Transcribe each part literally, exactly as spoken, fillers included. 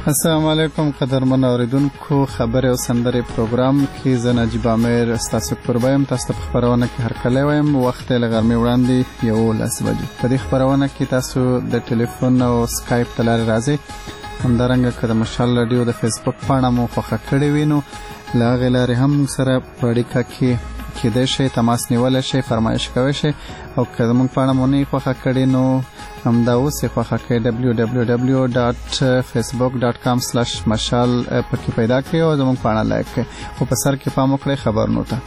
السلام علیکم قدرمن اوریدونکو، خبرې او سندرې پروګرام کې زه نجیب عامر ستاسو قربا یم. تاسو ته په خپرونه کې هرکلی وایم. وخت یې له غرمې وړاندې یولس بجې. په دې خپرونه کې تاسو د ټلیفون او سکایپ له لارې راځئ. همدارنګه که د مشال راډیو د فیسبوک پاڼه مو خوښه کړې وي نو له هغې لارې هم موږ سره په اړیکه کې کېدای شئ، تماس نیولی شئ، فرمایش کوی شئ. او که زموږ پاڼه مو نه وي خوښه کړې نو همدا اوس یې خوښه کړئ ډبلیو ډبلیو ډبلیو ډاټ فیسبوک ډاټ کام سلاش مشال پکې پیدا کړئ او زموږ پاڼه لایک کړئ. خو په سر کې پام وکړئ خبرونو ته.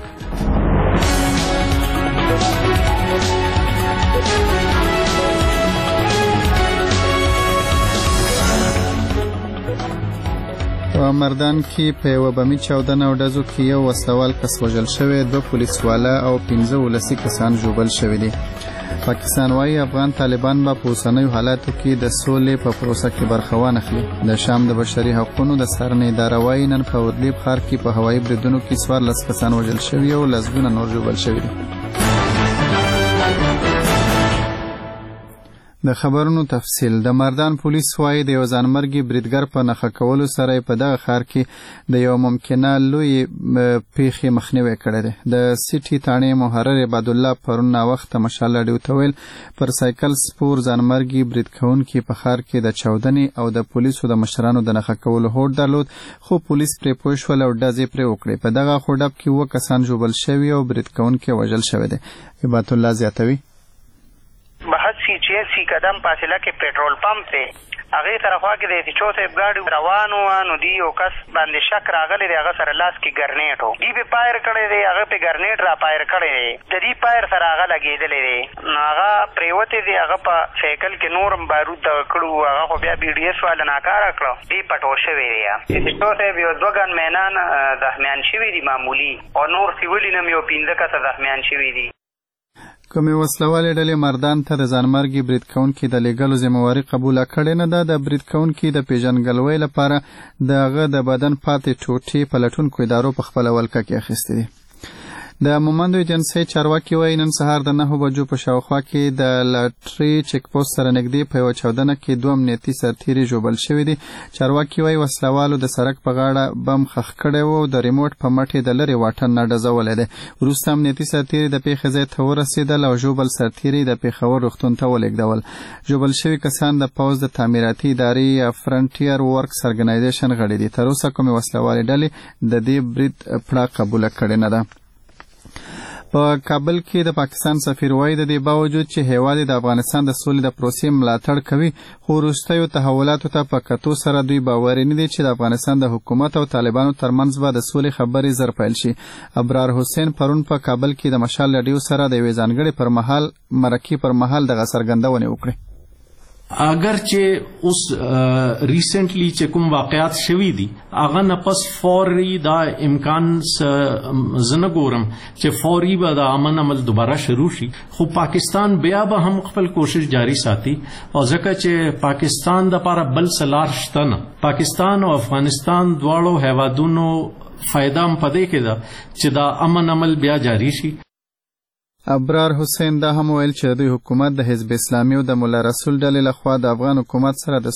په مردان کې په یوه بمي چاودنه او ډزو کې یو وسلوال کس وژل شوی، دوه پولیسواله او پنځه ولسي کسان ژوبل شوي دي. پاکستان وايي افغان طالبان به په اوسنیو حالاتو کې د سولې په پروسه کې برخه وانخلي. د شام د بشري حقوقو د څارنې اداره وايي نن په ادلب ښار کې په هوایي بریدونو کې څوارلس کسان وژل شوي او لسګونه نور ژوبل شوي دي. د خبرونو تفصیل. د مردان پولیس وايي د یو ځانمرګي بریدګر په نښه کولو سره په دغه ښار کې د یو ممکنه لوی پیښې مخنیوی کړی دی. د سیټي تاڼې محرر عبادالله پرون ناوخته مشال راډیو ته ویل پر سایکل سپور ځانمرګي برید کوونکي په ښار کې د چاودنې او د پولیسو د مشرانو د نښه کولو هوډ درلود، خو پولیس پرې پوه شول او ډزې پرې وکړې. په دغه خوډب کې اووه کسان ژوبل شوي او برید کوونکی وژل شوی دی. عبادالله زیاتوي بحث سی چیسی قدم فاصله کې پېټرول پمپ دی، هغې طرفا کې د ایسیچو صاحب ګاډي روان وه نو دی یو کس باندې شک راغلی دی، هغه سره لاس کې ګرنیټ و، دی پې پایر کړی دی، هغه پې ګرنیټ را پایر کړی دی، د دې پایر سره هغه لګېدلی دی نو هغه پرېوتی دی، هغه په سایکل کې نور هم بارود دغه کړو، هغه خو بیا بي ډي ایس والا ناکاره کړه، دی پټو شوی دی. ایسیچو صاحب یو دوه ګن مینان زخمیان شوي دي معمولي، او نور سیولي نه یو پنځه کسه زخمیان شوي دي. کومې وسلوالې ډلې مردان ته د ځانمرګي برید کوونکي د لېږلو ذمهواري قبوله کړې نه ده. د برید کوونکي د پیژنګلوۍ لپاره د هغه د بدن پاتې ټوټې پلټونکو ادارو په خپله ولکه کې اخیستې دي. د مومندو ایجنسۍ چارواکي وایي نن سهار د نهو بجو په شاوخوا کې د لاټري چیک پوسټ سره نږدې په یوه چاودنه کې دوه امنیتي سرتیري ژوبل شوي دي. چارواکي وایي وسلوالو د سړک په غاړه بم ښخ کړی و او د ریموټ په مټ یې د لرې واټن نه ډزولی دی. وروسته امنیتي سرتیري د پیښې ځای ته ورسېدل او ژوبل سرتیري د پېښور روغتون ته ولېږدول. ژوبل شوي کسان د پوځ د تعمیراتي ادارې یا فرنټیر ورکس ارګنایزیشن غړي دي. تر اوسه کومې وسلوالې ډلې د دې برید پړه قبوله کړې نه ده. په کابل کې د پاکستان سفیر وايي د دې باوجود چې هیواد د افغانستان د سولې د پروسې ملاتړ کوي، خو وروستیو تحولاتو ته په کتو سره دوی باوري نه دي چې د افغانستان د حکومت او طالبانو ترمنځ به د سولې خبرې زر پیل شي. ابرار حسین پرون په کابل کې د مشال راډیو سره د یوې ځانګړې پر مهال مرکې پر مهال دغه څرګندونې وکړې. اگر چې اوس ریسنټلی چې کوم واقعات شوي دي هغه نه پس فوري دا امکان زه نه ګورم چې فوري به د امن عمل دوباره شروع شي، خو پاکستان بیا به هم خپل کوشش جاری ساتي. او ځکه چې پاکستان دپاره بل څه لار شته نه، پاکستان او افغانستان دواړو هیوادونو فایده هم په دې کې ده چې دا امن عمل بیا جاری شي. ابرار حسین دا هم ویل چې دوی حکومت د حزب اسلامي او د مولا رسول ډلې لخوا د افغان حکومت سره د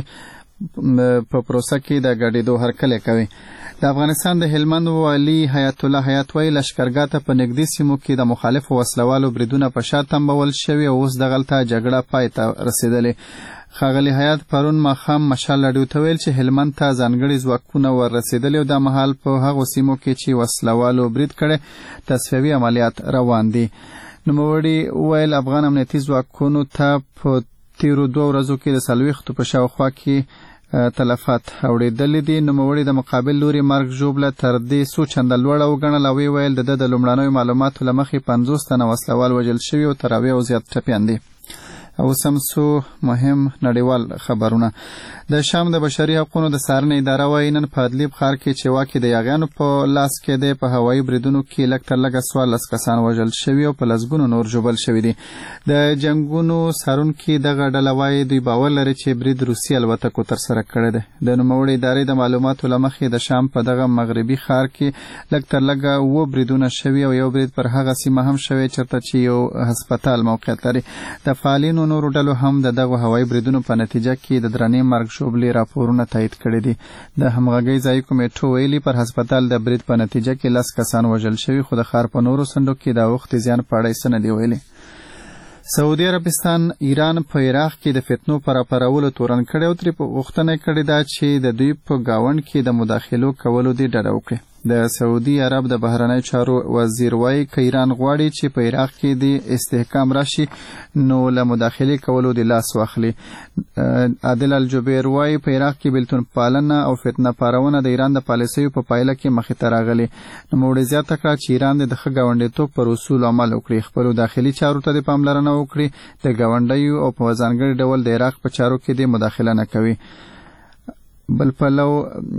سولې په پروسه کې د ګډېدو هرکلی کوي. د افغانستان د هلمند والي حیات الله حیات وایي لښکرګاه ته په نږدې سیمو کې د مخالفو وسلوالو بریدونه په شا تمبول شوي او اوس دغلته جګړه پای ته رسېدلې. ښاغلي حیات پرون ماښام مشال راډیو ته ویل چې هلمند ته ځانګړي ځواکونه ور رسېدلي او دا مهال په هغو سیمو کې چې وسلوالو برید کړی تصفیوي عملیات روان دي. نوموړي ویل افغان امنیتي ځواکونو ته په تیرو دوه ورځو کې د څلوېښتو په شاوخوا کې تلفات اوریدلې دي. نوموړي د مقابل لوري مرګ ژوبله تر دې څو چنده لوړه وګڼله او ویل د ده د لومړنیو معلوماتو له مخې پنځوس تنه وسلوال وژل شوي او تر اویاو زیات ټپیان دي. اوس هم څو مهم نړیوال خبرونه. د شام د بشري حقوقو د څارنې اداره وايي نن په ادلب ښار کې چې واکې د یاغیانو په لاس کې دی په هوایي بریدونو کې لږ تر لږه څوارلس کسان وژل شوي او په لسګونو نور ژوبل شوي دي. د جنګونو څارونکي دغه ډله وايي دوی باور لري چې برید روسي الوتکو ترسره کړی دی. د نوموړې ادارې د معلوماتو له مخې د شام په دغه مغربي ښار کې لږ تر لږه اووه بریدونه شوي او یو برید پر هغه سیمه هم شوی چېرته چې یو هسپتال موقعیت لري. د فعالینو طالبانو نورو ډلو هم د دغه هوایي بریدونو په نتیجه کې د درنې مرګ شوبلې راپورونه تایید کړي دي. د همغږۍ ځایي کمیټو ویلي پر هسپتال د برید په نتیجه کې لس کسان وژل شوي، خو د ښار په نورو سندو کې د اوښتې زیان په اړه څه نه دي ویلي. سعودي عربستان ایران په عراق کې د فتنو پر راپارولو تورن کړی او ترې غوښتنه کړې ده چې د دوی په ګاونډ کې د مداخلو کولو دې ډډه وکړي. د سعودي عرب د بهرنیو چارو وزیر وایي که ایران غواړي چې په عراق کې د استحکام راشي نو له مداخلې کولو د لاس واخلي. عادل الجبیر وایي په عراق کې بیلتون پالنه او فتنه پارونه د ایران د پالیسیو په پایله کې مخې ته راغلي. نوموړي زیاته کړه چې ایران د ښه ګاونډیتوب پر اصولو عمل وکړي، خپلو داخلي چارو ته د پاملرنه وکړي، د ګاونډیو او په ځانګړي ډول د عراق په چارو کې د مداخله نه کوي. بل پلو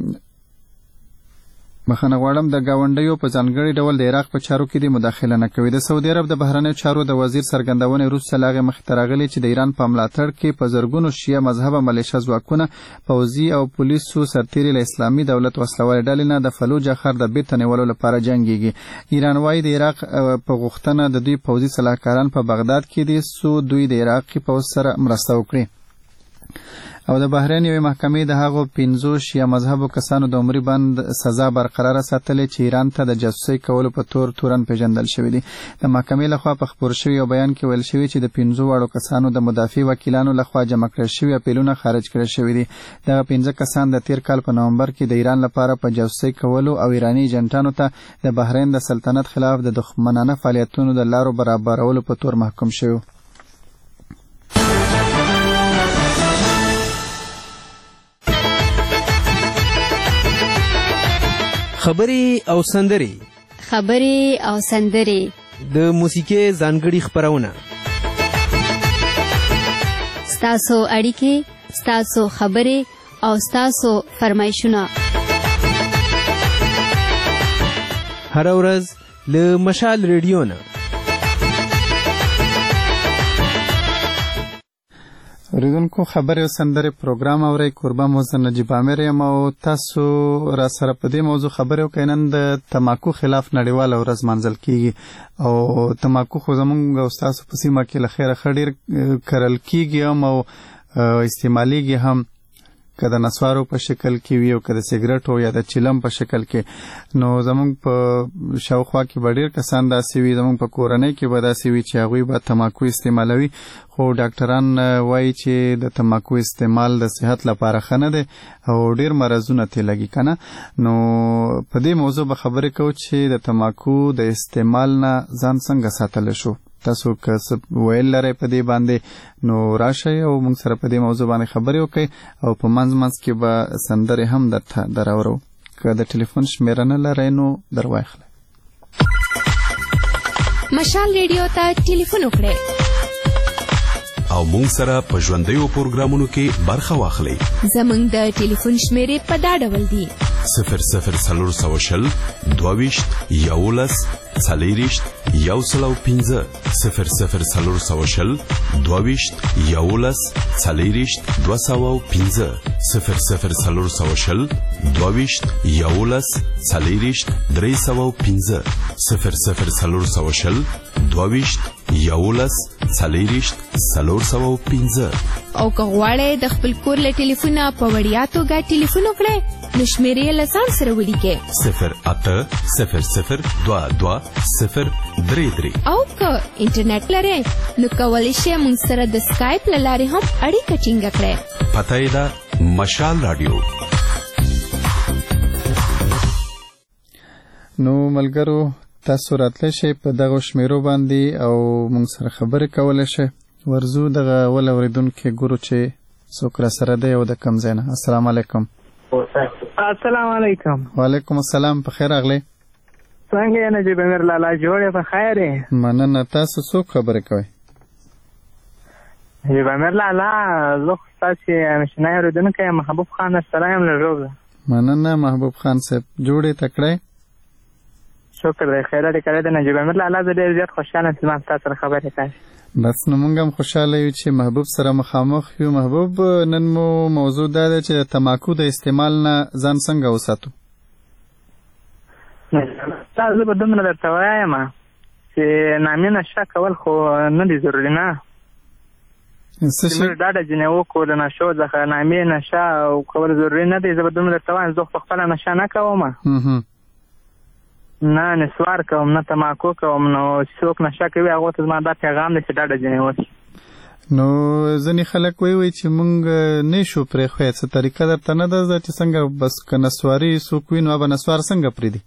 مخنه غواړم د گاونډیو په ځانګړي ډول د عراق په چارو کې د مداخله نه کوي. د سعودي عرب د بهرنیو چارو د وزیر څرګندونې وروسته له هغې مخکې ته راغلي چې د ایران په ملاتړ کې په زرګونو شیعه مذهبه ملیشه ځواکونه پوځي او پولیسو سرتیري له اسلامي دولت وسلوالې ډلې نه د فلوجه ښار د بیرته نیولو لپاره جنګیږي. ایران وایي د عراق په غوښتنه د دوی پوځي سلاکاران په بغداد کې دي څو دوی د عراقي پوځ سره مرسته وکړي. او د بحرین یوې محکمې د هغو پنځو شیعه مذهبو کسانو د عمري بند سزا برقراره ساتلې چې ایران ته د جاسوسۍ کولو په تور تورن پیژندل شوي دي. د محکمې لخوا په خپور شوي یو بیان کې ویل شوي چې د پنځو واړو کسانو د مدافع وکیلانو لخوا جمع کړل شوي اپیلونه خارج کړل شوي دي. دغه پنځه کسان د تیر کال په نومبر کې د ایران لپاره په جاسوسۍ کولو او ایراني ایجنټانو ته د بحرین د سلطنت خلاف د دښمنانه فعالیتونو د لارو برابرولو په تور محکوم شوي. خبري او سندري خبري او سندري د موسیقي ځانګړي خبرونه ستاسو اړیکې ستاسو خبري او ستاسو فرمایشونه هر ورځ له مشال ریډیو نه. اوریدونکو خبرې او سندرې پروګرام اورئ. کوربه مو زه نجیب عامر یم او تاسو را سره په دې موضوع خبرې وکړئ. نن د تماکو خلاف نړیواله ورځ منځل کیږي او تماکو خو زموږ او ستاسو په سیمه کې له خیره ښه ډېر کرل کیږي هم او استعمالیږي هم، که د نسوارو په شکل کې وي او که د سیګرټو یا د چلم په شکل کې. نو زموږ په شاوخوا کې به ډېر کسان داسې وي، زموږ په کورنۍ کې به داسې وي چې هغوی به تماکو استعمالوي، خو ډاکټران وایي چې د تماکو استعمال د صحت لپاره ښه نه دی او ډېر مرضونه ترې لګي که نه. نو په دې موضوع به خبرې کوو چې د تماکو د استعمال نه ځان څنګه ساتلی شو. تاسو که څه ویل لرئ په دې باندې نو راشئ او موږ سره په دې موضوع باندې خبرې وکړئ او په منځ منځ کې به سندرې هم درته دراورو. که د ټلیفون شمیره نه لرئ نو در واخلئ. مشال ریډیو ته ټلیفون وکړئ او موږ سره په ژوندیو پروګرامونو کې برخه واخلئ. زموږ د ټلیفون شمیرې په دا ډول دي: صفر صفر څلور سوه شل دوه ویشت یولس څلېرویشت یو سل او پنځه صفر صفر څلور سوه شل دوه ویشت یولس څلېرویشت دوه سوه او پنځه صفر صفر څلور سوه شل دوه ویشت یولس څلېرویشت درې سوه او پنځه صفر صفر څلور سوه شل دوه ویشت یولس څلېرویشت څلور سوه او پنځه. او که غواړئ د خپل کور له ټلیفونه په وړیا توګه ټلیفون وکړئ نو شمیرې یې له ځان سره ولیکئ: صفر اته صفر صفر دوه دوه صفر درې درې. او که انټرنیټ لرئ نو کولی شئ موږ سره د سکایپ له لارې هم اړیکه ټینګه کړئ. پته یې ده مشال راډیو. نو ملګرو تاسو راتلی شئ په دغه شمیرو باندې او موږ سره خبرې کولی شئ. ورځو دغه ول اورېدونکي ګورو چې څوک را سره دی او د کوم ځای نه. السلام علیکم. السلام علیکم. وعلیکم السلام. په خیر راغلی. څنګه یې نجیب امیر لالا جوړ په خیر یې؟ مننه. تاسو څوک خبرې کوئ؟ نجیب امیر لالا زه خو ستاسې همېشنی اورېدونکی یم، محبوب خان نستره یم له ژوبله. مننه محبوب خان صاحب. جوړې تکړی؟ شکر دی. خیر اړیکه کړی دی نجیب امیر لالا. زه ډېر زیات خوشحاله یم چې ما ستا سره خبرې کوي. بس نو موږ هم خوشحاله یو چې محبوب سره مخامخ یو. محبوب نن مو موضوع دا ده چې د تماکو د استعمال نه ځان څنګه وساتو. زه به دومره درته وایم چې نامې نشه کول خو نه دي ضروري نه. څه شي موږ ډاډه ځینې وکړو د نشو څخه نامې نشه او کول ضروري نه دی. زه به دومره درته وایم زه خو پخپله نشه نه کوم، نه نسوار کوم، نه تماکو کوم. نو څوک نشه کوي هغو ته زما دا پیغام دی چې ډاډه ځینې اوسي. نو ځینې خلک وایي وایي چې موږ نه شو پرېښوی. څه طریقه درته نه ده زده چې څنګه بس که نسواري څوک وي نو به نسوار څنګه پرېږدي؟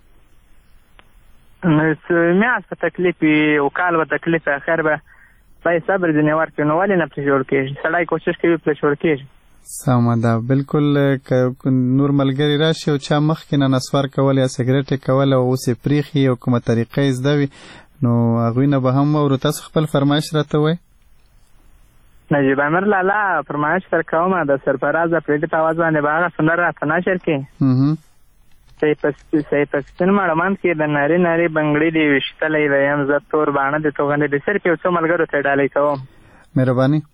نو میاشت په تکلیف وي او کال به تکلیف وي، خیر به باید صبر ځینې ورکړي. نو ولې نه پرېښودل کېږي؟ سړی کوشش کوي پرېښودل کېږي. سمه ده، بالکل. که نور ملګري راشي او چا مخکې نه نسوار کول یا سګرټ یې کول او اوس یې پرېښي او کومه طریقه یې زده وي نو هغوی نه به هم واورو. تاسو خپل فرمایش راته وایئ. نجیب امیر لالا فرمایش در کومه د سرفراز افریدي په اواز باندې به هغه سندره راته نشر کړي. صحیح پسپین مړمند کې د ناري ناري بنګړي دی ویشتلی ویم زه تور باڼه د توغندې د صرف یو څو ملګرو ته ډالۍ کوم. مهرباني.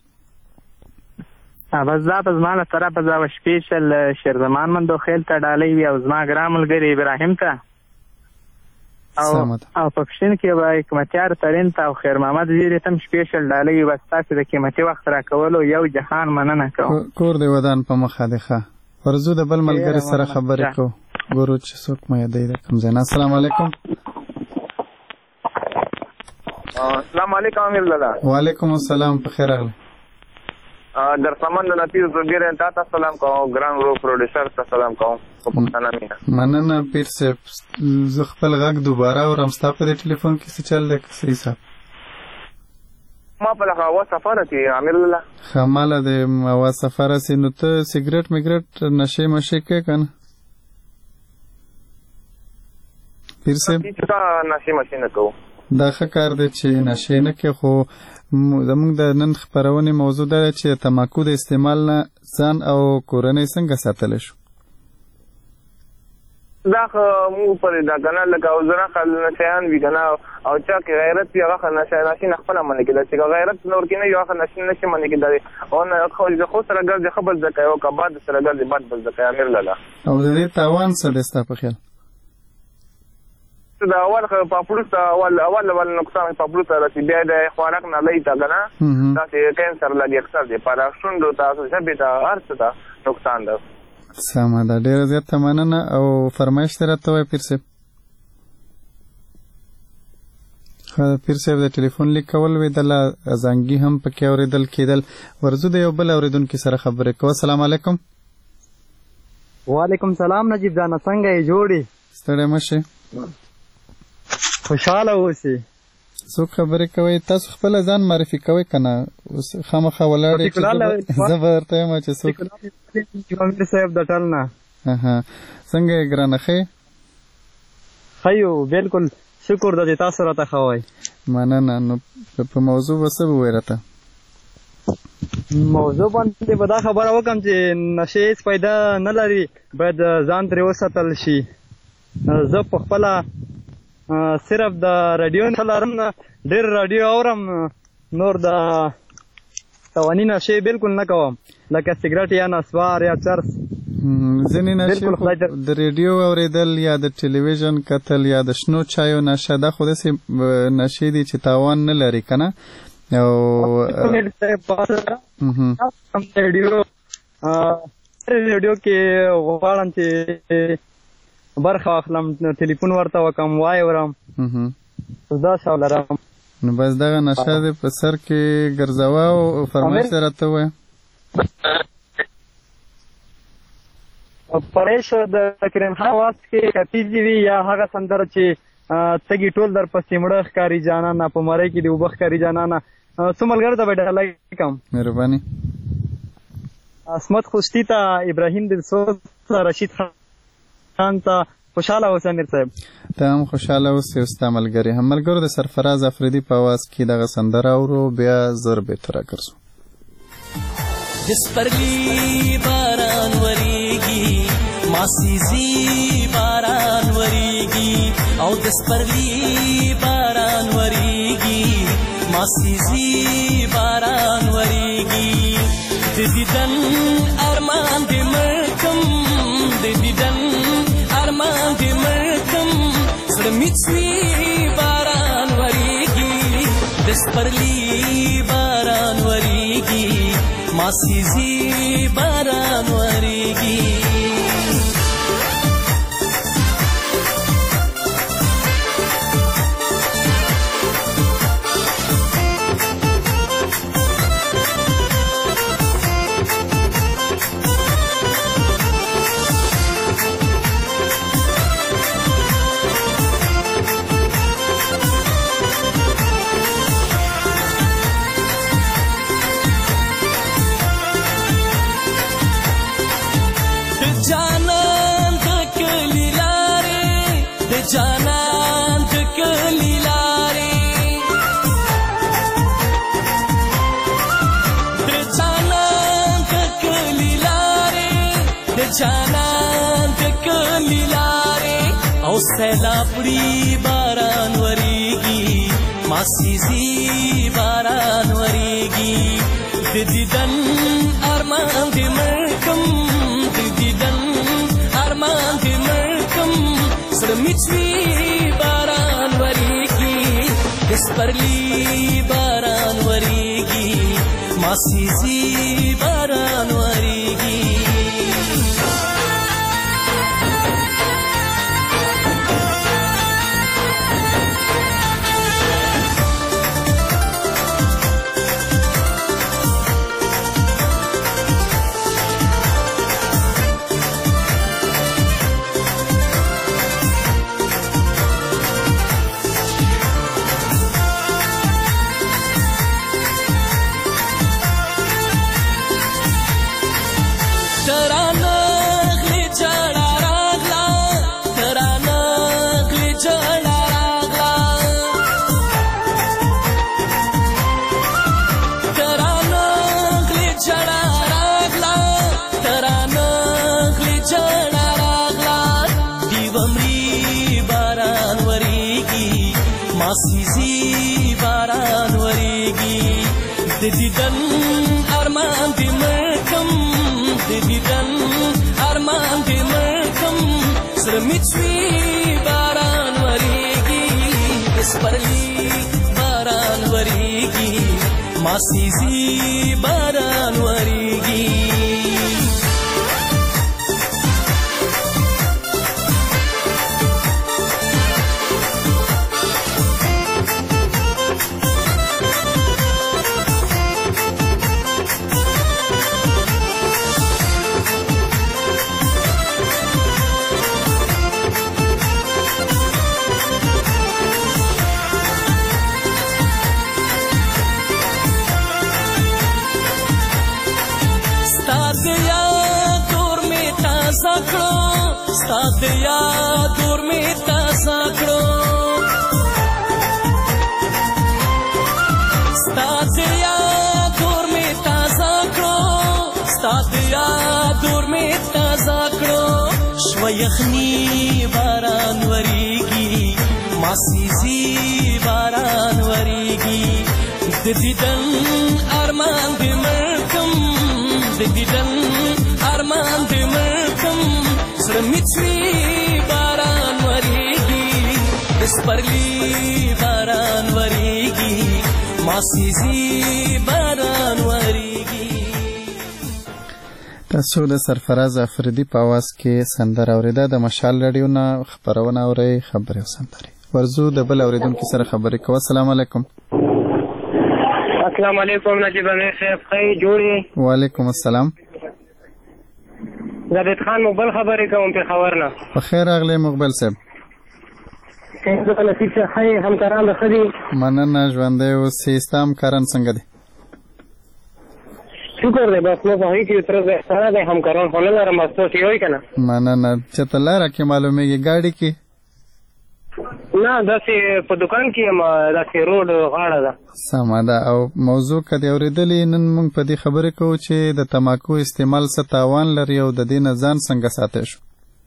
بس دا په زما له طرفه زه به سپیشل شیرزمان مندوخیل ته ډالۍ وي او زما ګران ملګري ابراهیم ته او په پښین کې به حکمتیار ترین ته او خیر محمد زیري ته هم سپیشل ډالۍ وي. بس تاسې د قیمتي وخت راکولو یو جهان مننه کوم. کور دې ودان په مخه دی. ښه ورځو د بل ملګري سره خبرې کوو، ګورو چې څوک مې یادوي د کوم ځای نه. السلام علیکم. السلام علیکم امیر لالا. وعلیکم السلام، په خیر راغلی. در سامان د نفیس زوګیر تا ته سلام کوم، ګران ورو پروډوسر ته سلام کوم په پښتانه مینه. مننه پیر صاحب. زه خپل غږ دوباره اورم. ستا په دې ټلیفون کې څه چل دی؟ صحیح صاحب ما په لغه هوا سفره کې امیر لالا ښه ماله د هوا سفره سي. نو ته سګرټ مګرټ نشې مشې کوې که نه پیر صاحب؟ نشې مشې نه کوو. دا ښه کار دی چې نشې نه کوې. خو زموږ د نن خپرونې موضوع دا ده چې تماکو د استعمال نه ځان او کورنۍ څنګه ساتلی شو؟ دا خو موږ پرې دا که نه لکه او زه خل نشیان وي که نه او چا کې غیرت وي هغه خو نشې نه خپله منې کېدل چې که غیرت نور کې نه وي هغه نشې نشي منې کېدلی. او د خو سره ګرځې ښه به زده کوې او که باد سره ګرځې باد به زده کوې امیر لالا. او د دې تاوان څه دی ستا په خیال؟ د اول پاپړو ته اول اول اول نقصان پاپړو ته رسي، بیا د خوراک نه لای ته کنه تاسو کینسر لګي اکثر دی پر شوندو تاسو ژبې ته ارڅ ته نقصان ده. سمه ده، ډېره زیاته مننه. او فرمایش ته راته وایه پیر صاحب. ښه پیر صاحب د ټلیفون لیک کول ویدله، ازانګي هم پکې اورېدل کېدل. ورځو د یو بل اورېدونکي سره خبرې کوو. السلام علیکم. وعلیکم سلام نجیب جانه، څنګه یې جوړې؟ ستړی مه شې، خوشحاله اوسئ. څوک خبرې کوئ؟ تاسو خپله ځان معرفي کوئ که نه؟ اوس خامخا ولاړ یې چې زه به درته یم چې څوک. امیر صاحب د ټل نه. څنګه یې ګرانه ښه یې؟ ښه یو بلکل، شکر ده چې تاسو راته ښه وایئ. مننه. نو په موضوع به څه به ووایې راته؟ موضوع باندې به دا خبره وکړم چې نشې هېڅ پیدا نه لري، باید ځان ترې وساتل شي. زه په خپله صرف د راډیو نه لرم نه، ډېر راډیو اورم، نور د تواني نشې بالکل نه کوم، لکه سګرټ یا نسوار یا چرس. ځینې نشې د ریډیو اورېدل یا د ټلویزیون کتل یا د شنو چایو نشه، دا خو داسې نشې دي چې تاوان نه لري که نه؟ او ریډیو کې غواړم چې برخه واخلم، ټلیفون ورته وکړم، وایې ورم، دا شاو لرم. نو بس دغه نشه دې په سر کې ګرځوه او فرمایش یې راته ووایه. پریش د کریم خان آواز کې کتیزې وي یا هغه سندره چې تګي ټول در پسې مړه ښکاري جانانه، په مرۍ کې دې اوبه ښکاري جانانه، څو ملګرو ته به ډالۍ کړم. مهرباني. عصمت خوشتي ته، ابراهیم دلسوز ته، رشید خان ته. خوشحاله اوسه امیر صاحب. ته هم خوشحاله اوسې او ستا ملګري هم. ملګرو د سرفراز افریدي په اواز کې دغه سندره اورو، بیا زر بېرته راګرځو. د سپرلي باران وریږي، ماسیزي باران وریږي، او د سپرلي باران وریږي، ماسیزي باران وریږي. د دیدن ارمان دې مړکم، د دیدن ارمان دې مړکم، زړه مې څوي باران وریږي، د سپرلي باران وریږي. ماسیزی باران وریږي جانان د کلی لارې د جانان د کلی لارې د جانان د کلی لارې او سیلابړي باران وریږي ماسیزي باران وریږي د دیدن ارمان دې مړکم د دیدن ارمان دې مړکم سرمیچوی باران وریږي د سپرلی باران وریږي ماسیزي باران وریږي ماسیزي باران وریږي د دیدن ارمان دې مړکم د دیدن ارمان دې مړکم سره میچوي باران وریږي د سپرلی باران وریږي ماسیزي باران وریږي ستا د یاد اور می تازه کړو ستا د یاد اور می تازه کړو ستا د یاد اور می تازه کړو شوه یخني باران وریږي ماسیزي باران وریږي د دیدن ارمان دې مړکم د دیدن ارمان دې مړکم سره میچوي باران وریږي د سپرلی باران وریږي ماسیزي باران وریږي تاسو د سرفراز افریدي په اواز کې سندره اوریده د مشال رادیو نه خبرونه اورئ خبرې او سندرې ورزو د بل اوریدونکو سره خبرې کوو السلام علیکم السلام علیکم نجیب امیر صاحب خی جوړی وعلیکم السلام زبید خان مقبل خبرې کوم په خبر نه په خیر راغلی مقبل صاحب څنګه نصیب شه خی همکاران د خدي مننه ژوندی اوسې ستا همکاران څنګه دي شکر دی بس نو په هغې کې تر سره دی همکاران خو نه لرم بس تاسې یوئ که نه مننه چېرته لاره کې معلومېږي ګاډي کې نه داسې په دکان کې یم داسې روډ غاړه ده سمه ده او موضوع که دې اورېدلې نن موږ په دې خبرې کوو چې د تماکو استعمال څه تاوان لري او د دې نه ځان څنګه ساتلی شو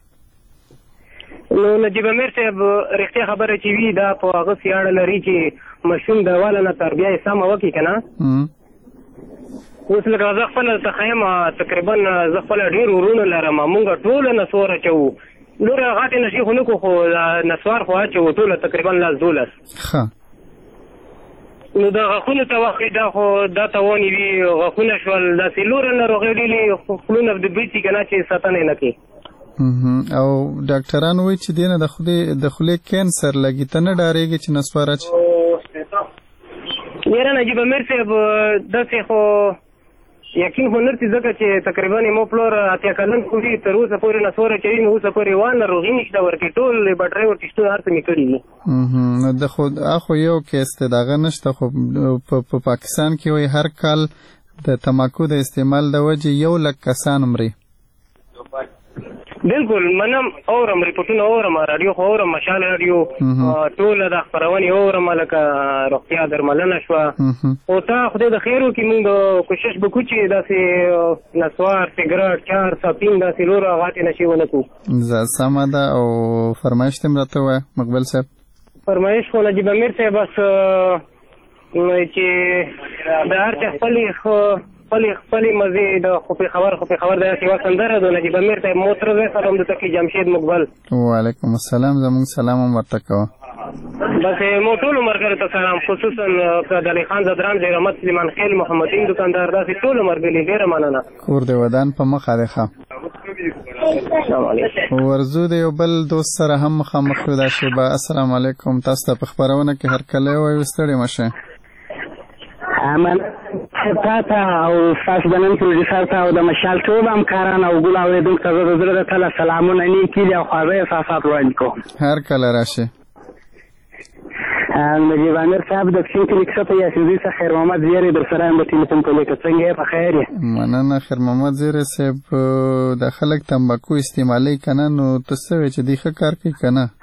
نو نجیب امیر صاحب رښتیا خبره چې وي دا په هغه سې اړه لري چې ماشوم د واله نه تربیه یې سمه وکړي که نه اوس لکه زه خپله ته ښیم تقریبا زه خپله ډېر ورونه لرم مونږ ټوله نسوار اچوو ډېره غټې نشي خو نه کړو خو نسوار خو اچوو ټوله تقریبا لاس دولس نو د غاښونو ته وخت دا خو دا تاوان وي غاښونه شول داسې لوره ناروغۍ ډېرې خولونه د بیتي که نه چې ساتنه یې نه کوي او ډاکټران وایي چې دې نه د خولې د خولې کینسر لګي ته نه ډارېږي چې نسوار اچي یاره نجیب امیر صاحب داسې خو یقین خو نرسي ځکه چې تقریبا مو پلور اتیا کلن خو دي تر اوسه پورې نسوار اچوي نو اوسه پورې وان ناروغي نشته ورکې ټول بټرۍ ورته شتون هر څه مې کړي دي نو د خو اخو یو کیس ته دغه نشته خو په پاکستان کې وایي هر کال د تماکو د استعمال د وجې یو لک کسان مري بالکل منم اورم ریپورټونه اورم راډیو خو اورم مشال راډیو ټوله د خپرونې اورم لکه روغتیا درملنه شوه خو تا خدای د خیر وکړي موږ کوشش به کوو چې داسې نسوار سګرټ چار ساپین داسې لور غاتې نشي ونه کړو سمه ده او فرمایش ته م راته ووایه مقبل صاحب فرمایش خو نجیب امیر صاحب بس چې د هر چا خپلې خپلې خپلې مزې د خو خبر خو خبر د یوه سندره د نجیب امیر صاحب موتر زه سره هم د تکي جمشید مقبل وعلیکم السلام زموږ سلام هم ورته کوه بس مو ټولو ملګرو ته سلام خصوصا د علي خان زدران زیر احمد سلیمان خیل محمدین دکاندار داسې ټولو ملګري ډېره مننه کور د ودان په مخه دی ښه ورځو د یو بل دوست سره هم مخامخ شو دا شیبه السلام علیکم تاسو ته په خپرونه کې هرکلی وایو ستړي مه شئ من تا ته او ستاسو د نن پروډیوسر ته او د مشال ټول همکاران او ګل اورېدونکو ته زه د زړه د تله سلامونه نیکي دي او خواږه احساسات وړاندې کوم هر کله راشئ نجیب امیر صاحب د پښین کلي کښته یاسینزي څخه خیر محمد زیری در سره یم د ټلیفون په لیکه څنګه یې په خیر یې مننه خیر محمد زیری صاحب د خلک تمباکو استعمالوي که نه نو ته څه وایې چې دوی ښه کار کوي که نه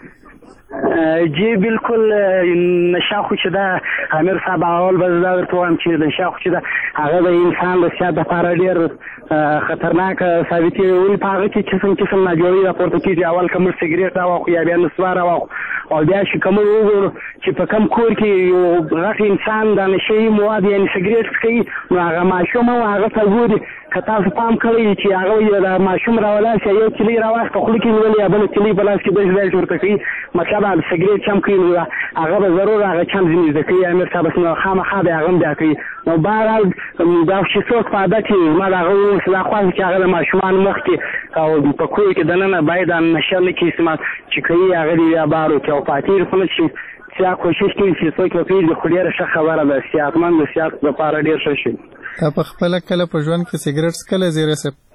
جی بالکل نشه خو چې ده امیر صاحب اول به زه دا درته وایم چې نشه خو چې ده هغه د انسان د صحت دپاره ډېر خطرناک ثابتېږي ولې په هغه کې قسم قسم ناجوړي راپورته کېږي اول که موږ سګرېټ راواخلو یا بیا نسوار راواخلو او بیا چې که موږ وګورو چې په کم کور کې یو غټ انسان د نشهیي مواد یعنې سګرېټ څښي نو هغه ماشوم هم هغه ته ګوري که تاسو پام کړی چې هغه د ماشوم راولاس یو چلۍ راواخ په خوله کې نیولې یا بله چلۍ په لاس کې داسې داسې ورته کوي مطلب هغه سګرېټ چم کوي نو هغه به ضرور هغه چم ځینې زده کوي امیر صاحب نو خامخا به هغه هم بیا کوي نو بهرحال دا چې څوک په عادت یې ما د هغه وویل چې دا خواست چې هغه د ماشومانو مخکې او په کور کې دننه باید نشه نه کړي استعمال چې کوي هغه دې بیا بار وکړي او پاتې خو نه چې چې کوشش کوي چې څوک به پرېږدي خو ډېره ښه خبره ده صحتمند د صحت لپاره ډېر ښه شي تا په خپله کله په ژوند کې سګرېټ څکلی زیری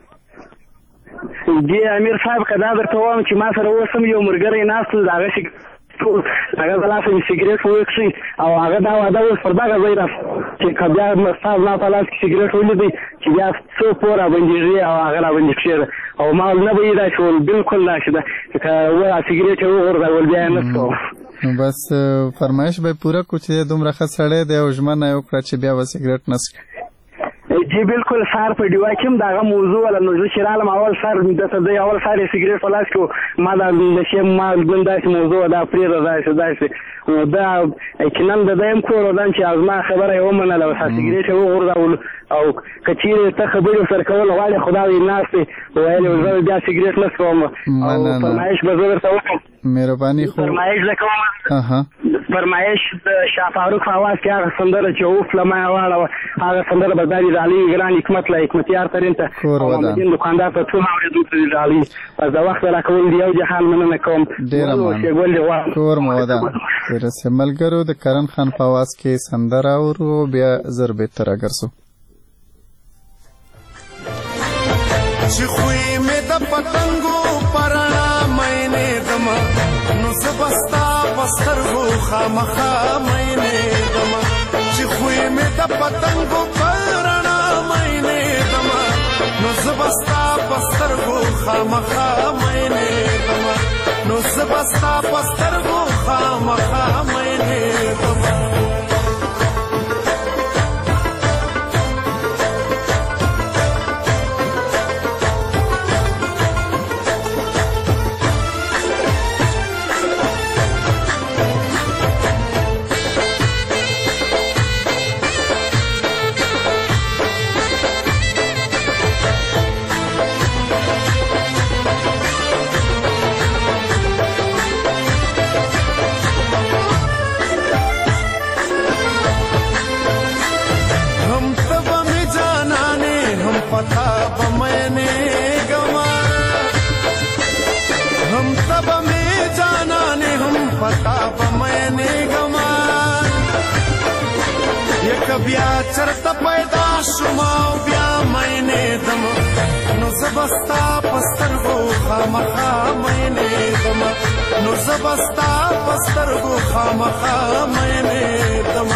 صاحب جی امیر صاحب که دا درته وایم چې ما سره اوس هم یو ملګری ناست و د هغه هغه د لاسه مې سګرېټ وکړي او هغه دا واده اوس پر دغه ځای را چې که بیا ستا زما په لاس کې سګرېټ ولیدی چې بیا څو پوه رابندېږي او هغه رابندې کښېږده او ما نه به یې داسې ول بالکل داسې ده که سګرېټ یې وغورځول بیا یې نه څکوم نو بس فرمایش به پوره کړو چې دومره ښه سړی دی او ژمنه یې وکړه چې بیا به سګرېټ نه څکي جی بالکل سار په ډیوا کې هم دغه موضوع ولا نو زه چې رالم اول سر دته د اول سر سګرېټ په لاس کې ما دا نشي ما ګنداسې موضوع دا پرېږده داسې داسې دا یقینا د ده هم کور ودان چې زما خبره یې ومنله او سګرېټ یې وغورځولو او که چېرې ته خبرې ورسره کول غواړې خو دا وي ناست دی ویل زه بیا سګرېټ نه څکوم او فرمایش به زه درته وکړم مهرباني خو فرمایش زه کوم فرمایش د شاه فاروق په اواز کې هغه سندره چې اوف له ما یې واړوه هغه سندره به دا وي د علي ګران حکمت له حکمتیار ترین ته او محمدین دکاندار ته ټول اورېدونکو ته د علي بس د وخت راکول د یو جهان مننه کوم ډېره مننه کور مو ودان تېره ملګرو د کرن خان په اواز کې سندره اورو بیا زر بهتر اګرځو چې خوی مې د پتنګو پرانا مینې دما نو زبستا پسترګو خامخا مینې دما چې خوی مې د پتنګو پرانا مینې دما نو زبستا پسترګو خامخا مینې دما نو زبستا پسترګو خامخا مینې دما پتا بمینه گما یک بیا چرته پیدا شما بیا مینه دم نو زبستا پسترګو خامخا مینه دم نو زبستا پسترګو خامخا مینه دم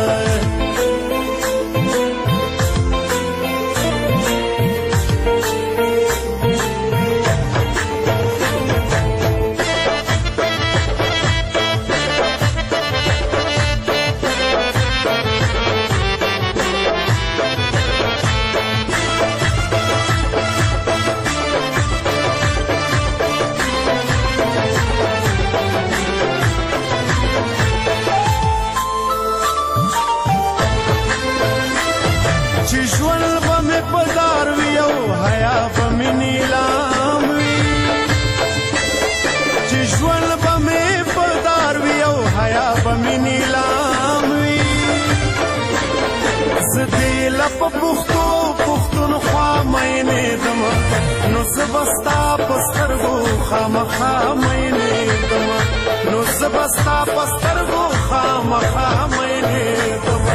پختو پختونخوا مینه دم نو زبستا پسترګو خامخا مینه دم نو زبستا پسترګو خامخا مینه دم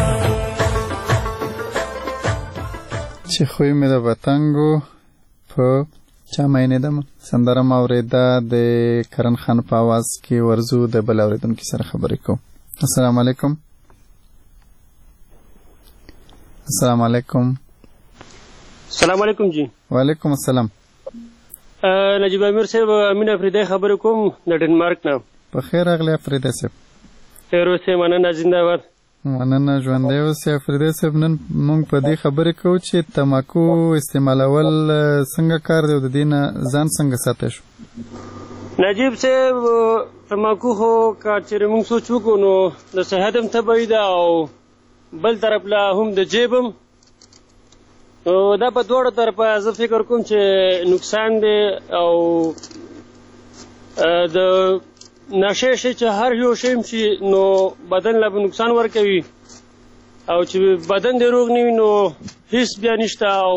چې خوی مې د وطنګو په چا مینه دم سندره ما اورېده د کرن خان په आवाज کې ورزو د بل اورېدونکو سره خبرې کوم. السلام علیکم. السلام علیکم. السلام علیکم جی. وعلیکم السلام. نجیب امیر صاحب امین افریدی خبرې کوم د ډنمارک نه. په خیر راغلی افریدی صاحب. خیر اوسې مننه زنده باد. مننه ژوندی اوسې افریدی صاحب. نن موږ په دې خبرې کوو چې تماکو استعمالول څنګه کار دی او د دې نه ځان څنګه ساتلی شو. نجیب صاحب تماکو خو که چېرې موږ سوچ وکړو نو د صحت هم تبعی ده او بل طرف لا هم د جیبم دا په دواړو طرفه زه فکر کوم چې نقصان دی او د نشه شي چې هر یو شی شي نو بدن لا به نقصان ورکوي او چې بدن دې روغ نه وي نو هیڅ بیا نشته او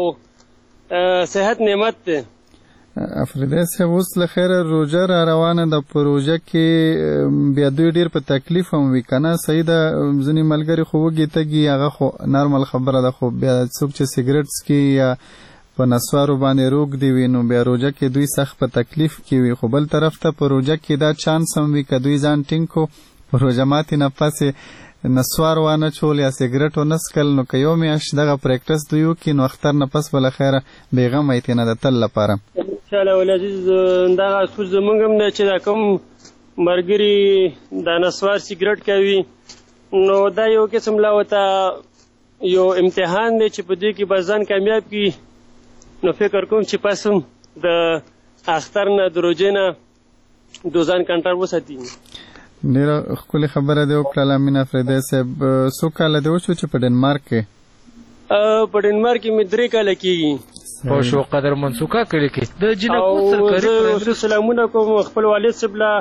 صحت نعمت دی. افریدی صاحب اوس له خیره روژه را روانه ده. په روژه کې بیا دوی ډېر په تکلیف هم وي که نه صحیح ده. ځینې ملګري خو وږي تږي هغه خو نارمل خبره ده خو بیا څوک چې سګرټ څکي یا په نسوارو باندې روږ دي وي نو بیا روژه کې دوی سخت په تکلیف کې وي خو بل طرف ته په روژه کې دا چانس هم وي که دوی ځان ټینګ کو په روژه ماتې نه پسې نسوار وانه چول یا سګرټ ونه څکل نو که یو میاشت دغه پریکټس دوی وکړي نو اختر نه پس بله خیره بېغمه یې تېنه د تل لپاره. انشاءالله ولعزیز دغه اصول زموږ هم دی چې دا کوم ملګري دا نسوار سګرټ کوي نو دا یو قسم لا ورته یو امتحان دی چې په دې کې به ځان کامیاب کړي نو فکر کوم چې پس هم د اختر نه د روژې نه دو ځان کنټرول وساتي. ډېره ښکلې خبره دې وکړله امین افریدی صاحب. څو کاله دې وشو چې په ډنمارک کې؟ په ډنمارک کې مې درې کاله کېږي. په شو قدر منسوکه کړي کې د جنکو سرکاري زه سلامونه کوم خپل والد صاحب له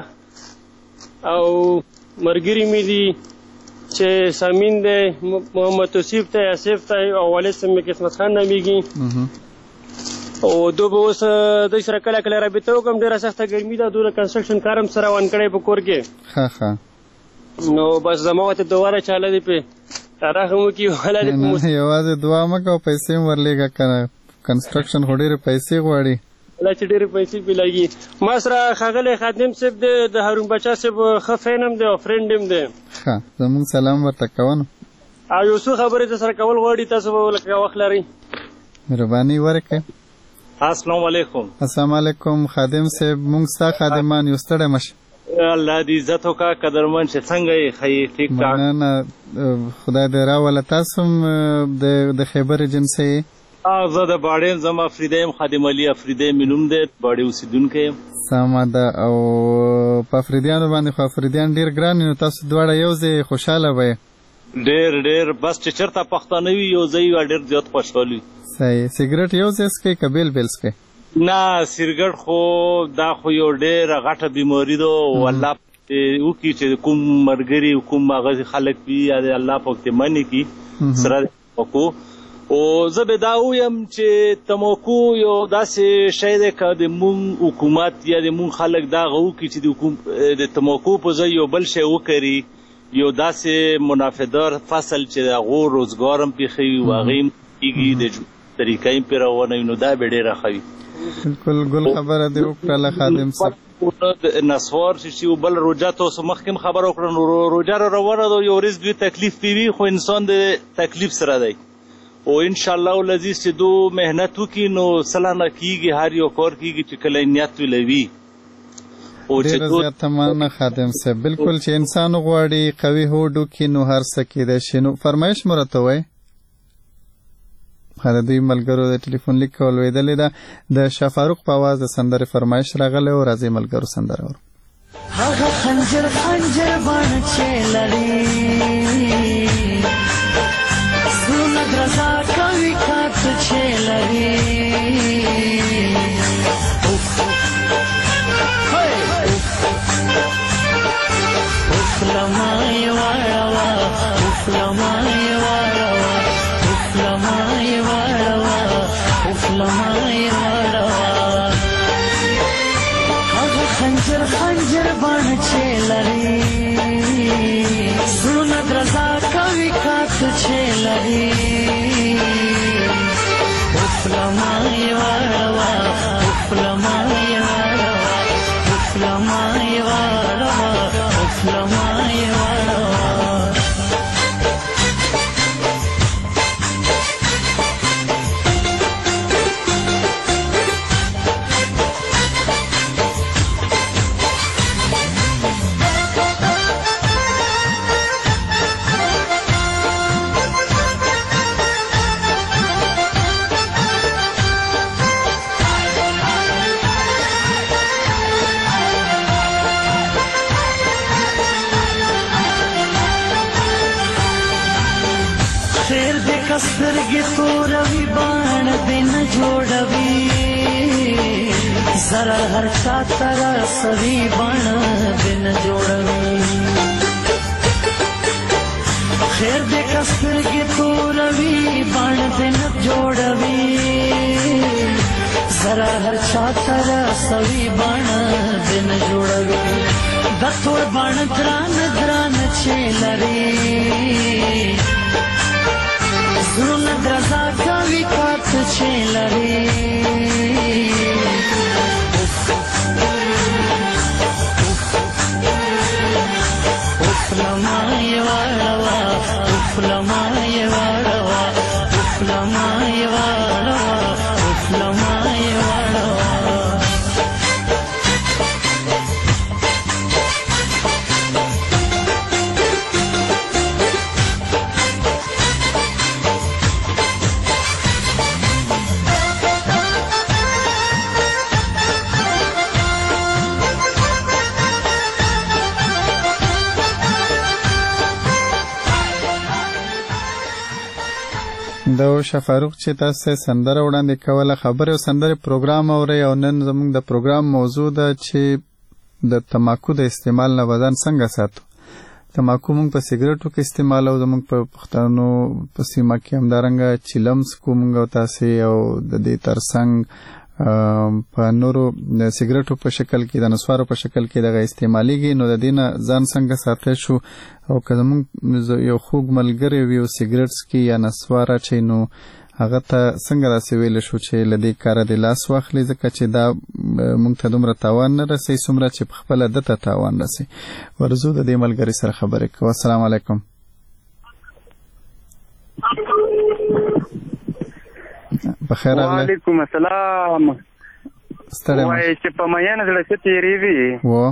او ملګري مې دي چې سامین دی محمد توصیف ته آصف ته او والد صاحب مې قسمت خان نامیږي او دو به اوس دوی سره کله کله رابطه وکړم. ډېره سخته ګرمي ده دوی د کنسټرکشن کار هم سره روان کړی په کور کې ښه ښه نو بس زما ورته دواړه چاله دی پې رحم وکړي والا دی یوازې دعا مه کوه پیسې هم ورلېږه که نه کنسټرکشن خو ډېرې پیسې غواړي. الله چې ډېرې پیسې پې لګي. ما سره ښاغلی خادم صاحب دی د هارون بچا صاحب ښه فین هم دی او فرینډ هم دی. ښه زموږ سلام ورته کوه نو او یو څو خبرې در سره کول غواړي تاسو به لکه وخت لرئ مهرباني وکړئ. السلام علیکم. السلام علیکم خادم صاحب موږ ستا خادمان یو ستړی مه شه. الله دې عزت وکړه قدرمن چې څنګه یې ښیي ټیک ټاک. مننه خدای دې راوله. تاسو هم د خیبر ایجنسۍ یې؟ زه د باډې یم زما افریدی یم خادم علي افریدی مې نوم دی باډې اوسېدونکی یم. سمه ده. او په افریدیانو باندې خو افریدیان ډېر ګران نو تاسو دواړه یو ځای خوشحاله به یې؟ ډېر ډېر بس چې چېرته پښتانه وي یو ځای وي ډېر زیات خوشحال وي. صحیح. سګرټ یو ځای څکئ که بېل بېل څکئ؟ نه سګرټ خو دا خو یو ډېره غټه بیماري ده او الله وکړي چې کوم ملګري کوم هغه خلک وي یا د الله پاک دې منې کړي سره وکړو او زه به دا ویم چې تماکو یو داسې شی دی که د مونږ حکومت یا د مونږ خلک دا هغه وکړي چې د تماکو په ځای یو بل شی وکري، یو داسې منافعدار فصل چې د هغو روزګار هم پرې ښه وي او هغې هم کېږي د طریقه یې پرې روانه وي، نو دا به ډېره ښه وي. بالکل ګل خبره دې وکړله خادم صاحب. نسوار چې بل روجه تاسو مخکې هم خبره وکړه، نو روجه را روانه ده، یو ورځ دوی تکلیف پې وي، خو انسان د تکلیف سره دی او انشاءالله العزیز چې دو محنت وکړي نو سلانه کېږي، هر یو کار کېږي چې کله نیت ولوي. ډېره زیاته مننه خادم صاحب. بالکل چې انسان غواړي قوي هوډ وکړي نو هر څه کېدای شي. نو فرمایش مو راته وایي. د دوی ملګرو د ټلیفون لیک کول ویدلې ده. د شاه فاروق په اواز د سندرې فرمایش راغلی و. راځئ ملګرو سندره ورو. هغه خنجر خنجر باڼه چې لري، زړونه درزا کوي کاټ چې لري، اوف لمای واړه اوف لمای واړه اوف لمای واړه اوف لمای واړه، هغه خنجر خنجر باڼه چې لري، زړونه درزا کوي کاټ چې لري، اوف لمای واړه اوف لمای واړه اوف لمای واړه اوف لمای واړه. سترګې توروي باڼه دې نه جوړوي، ضرر هر چا ته رسوي باڼه دې نه جوړوي، خیر دې که سترګې توروي باڼه دې نه جوړوي، ضرر هر چا ته رسوي باڼه دې نه جوړوي، دا تور باڼه درانه درانه چې لري، زړونه درزا کوي کاټ چې لري، اوف لمای واړه اوف لمای واړه اوف لمای واړه اوف لمای واړه. د شاه فاروق چې تاسو سندره وړاندې کوله خبره سندره پروګرام اوري او نن زموږ د پروګرام موضوع ده چې د تماکو د استعمال نه بدن څنګه ساتو. تماکو موږ په سیګریټو کې استعمالو، زموږ په پښتنو په سیمه کې همدارنګه چیلمس کو موږ تاسو او د دې ترڅنګ په نورو د سیګریټو په شکل کې د نسوارو په شکل کې دغه استعمالیږي. نو د دې نه ځان څنګه ساتلی شو او که زموږ یو خوږ ملګری وي او سیګریټ څکي یا نسواره چې نو هغه ته څنګه داسې ویلی شو چې له دې کاره د لاس واخلي، ځکه چې دا موږ ته دومره تاوان نه رسوي څومره چې پخپله ده ته تاوان رسوي. ورځو د دې ملګري سره خبرې کوو. السلام علیکم. بخیر راغلی. وعلیکم السلام. وایي چې په مین زړه څه تېرېږي و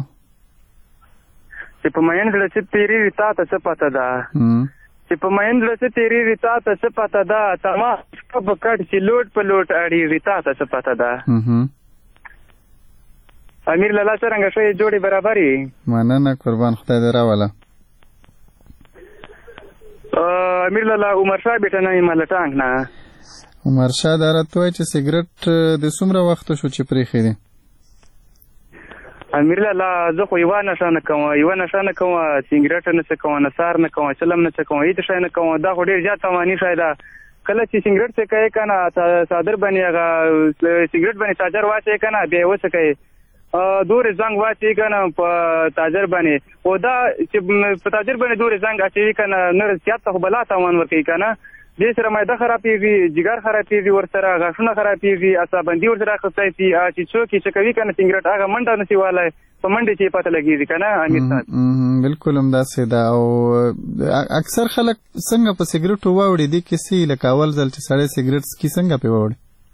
چې په مین زړه څه تېرېږي تا ته څه پته ده چې په مین زړه څه تېرېږي تا ته څه پته ده، تما شپه په کټ چې لوټ په لوټ اړېږي تا ته څه پته ده. امیر لالا څرنګه ښه جوړې برابرې. مننه قربان، خدای دې راوله. امیر لالا عمر شاه بیټه نه یم لټانګ نه. عمر شاه دا راته وایي چې سیګریټ د څومره وخته شو چې پرېښی دی؟ امیر لالا زه خو یوه نشه نه کوم، یوه نشه نه کوم، سیګریټ نه څه کوم، نسار نه کوم، چلم نه څه کوم، هېڅ شی نه کوم. دا خو ډېر زیات تاواني شی ده. کله چې سیګریټ څه کوي کنه صادر باندې هغه سیګریټ باندې تاجر واچي کنه بیا وڅ کوي دورې زنګ واچي کنه په تاجر باندې او دا چې په تاجر باندې دورې زنګ اچي کنه نور زیات ته بلا تاوان ورکوي کنه دې سره معده خرابېږي جګر خرابېږي ورسره غاښونه خرابېږي عصبندي ورسره اخیستی شي چې څوک چې کوي کنه سیګریټ هغه منډه نشي والی په منډه چې پته لګېږي کنه امیر صاحب بالکل همداسې ده او اکثر خلک څنګه په سیګریټو واوړي دي کیسې لکه اول ځل چې سړی سیګریټ څکي څنګه پې واوړي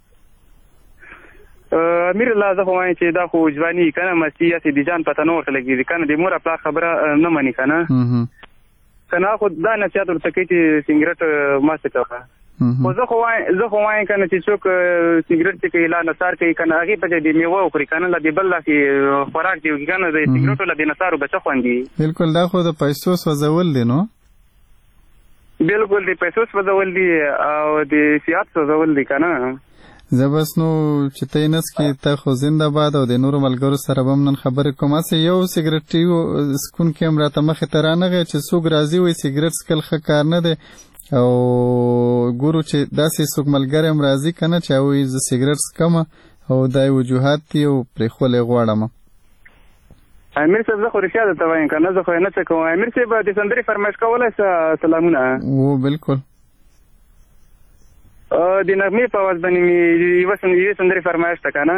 امیر الله زه خو وایم چې دا خو ځواني کنه مستي هسې د ځان پته نه ورته لګېږي کنه د مور پلار خبره نه مني کنه کنه خو دا نصیحت ورته کوي چې سیګریټ مه څکوه خو زه خو وایم زه خو وایم کنه چې څوک سیګریټ څکوي لا نثار کوي کنه هغې په ځای د میوه وخوري کنه لا د بل داسې خوراک دی وکړي کنه د سیګریټو له د نثارو به څه خوند دي بالکل دا خو د پیسو سوځول دی نو بالکل د پیسو سوځول دي او د صحت سوځول دي کنه زه بس نو چې ته یې نڅکې ته خو زنده باد او د نورو ملګرو سره به هم نن خبرې کوم هسې یو سیګریټي څکونکی هم راته مخې ته رانغی چې څوک راځي وایي سیګریټ څکل ښه کار نه دی او ګورو چې داسې څوک ملګری هم راځي که نه چې هغوی زه سیګریټ څکم او دا یې وجوهات دي او پرېښولی غواړم امیر صاحب زه خو رښتیا درته وایم که نه زه خو یې نه څه کوم امیر صاحب د سندرې فرمایش کولی څه سلامونه و بالکل د نغمې په اواز باندې مې یوه سندرې فرمایش ته که نه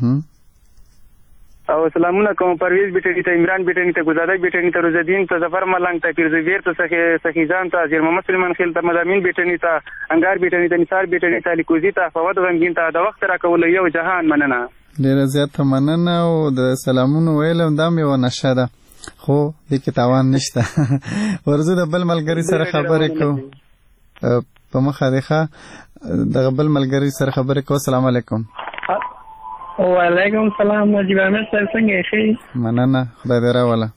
او سلامونه کوم پرویز بیټني ته عمران بیټني ته ګلزاده بیټني ته روزالدین ته ظفر ملنګ ته پیرزویر ته سخیزان ته زیر محمد سلیمان خیل ته مدامین بیټني ته انګار بیټني ته نثار بیټني ته لیکوزي ته فواد غمګین ته د وخت راکولو یو جهان مننه ډېره زیاته مننه او د سلامونو ویل هم دا هم یوه نشه ده خو دې کې تاوان نشته ورځو د بل ملګري سره خبرې کوو په مخه دی ښه دغه بل ملګري سره خبرې کوو السلام علیکم وعلیکم السلام نجیب احمد صاحب څنګه یې ښه مننه خدای دې راوله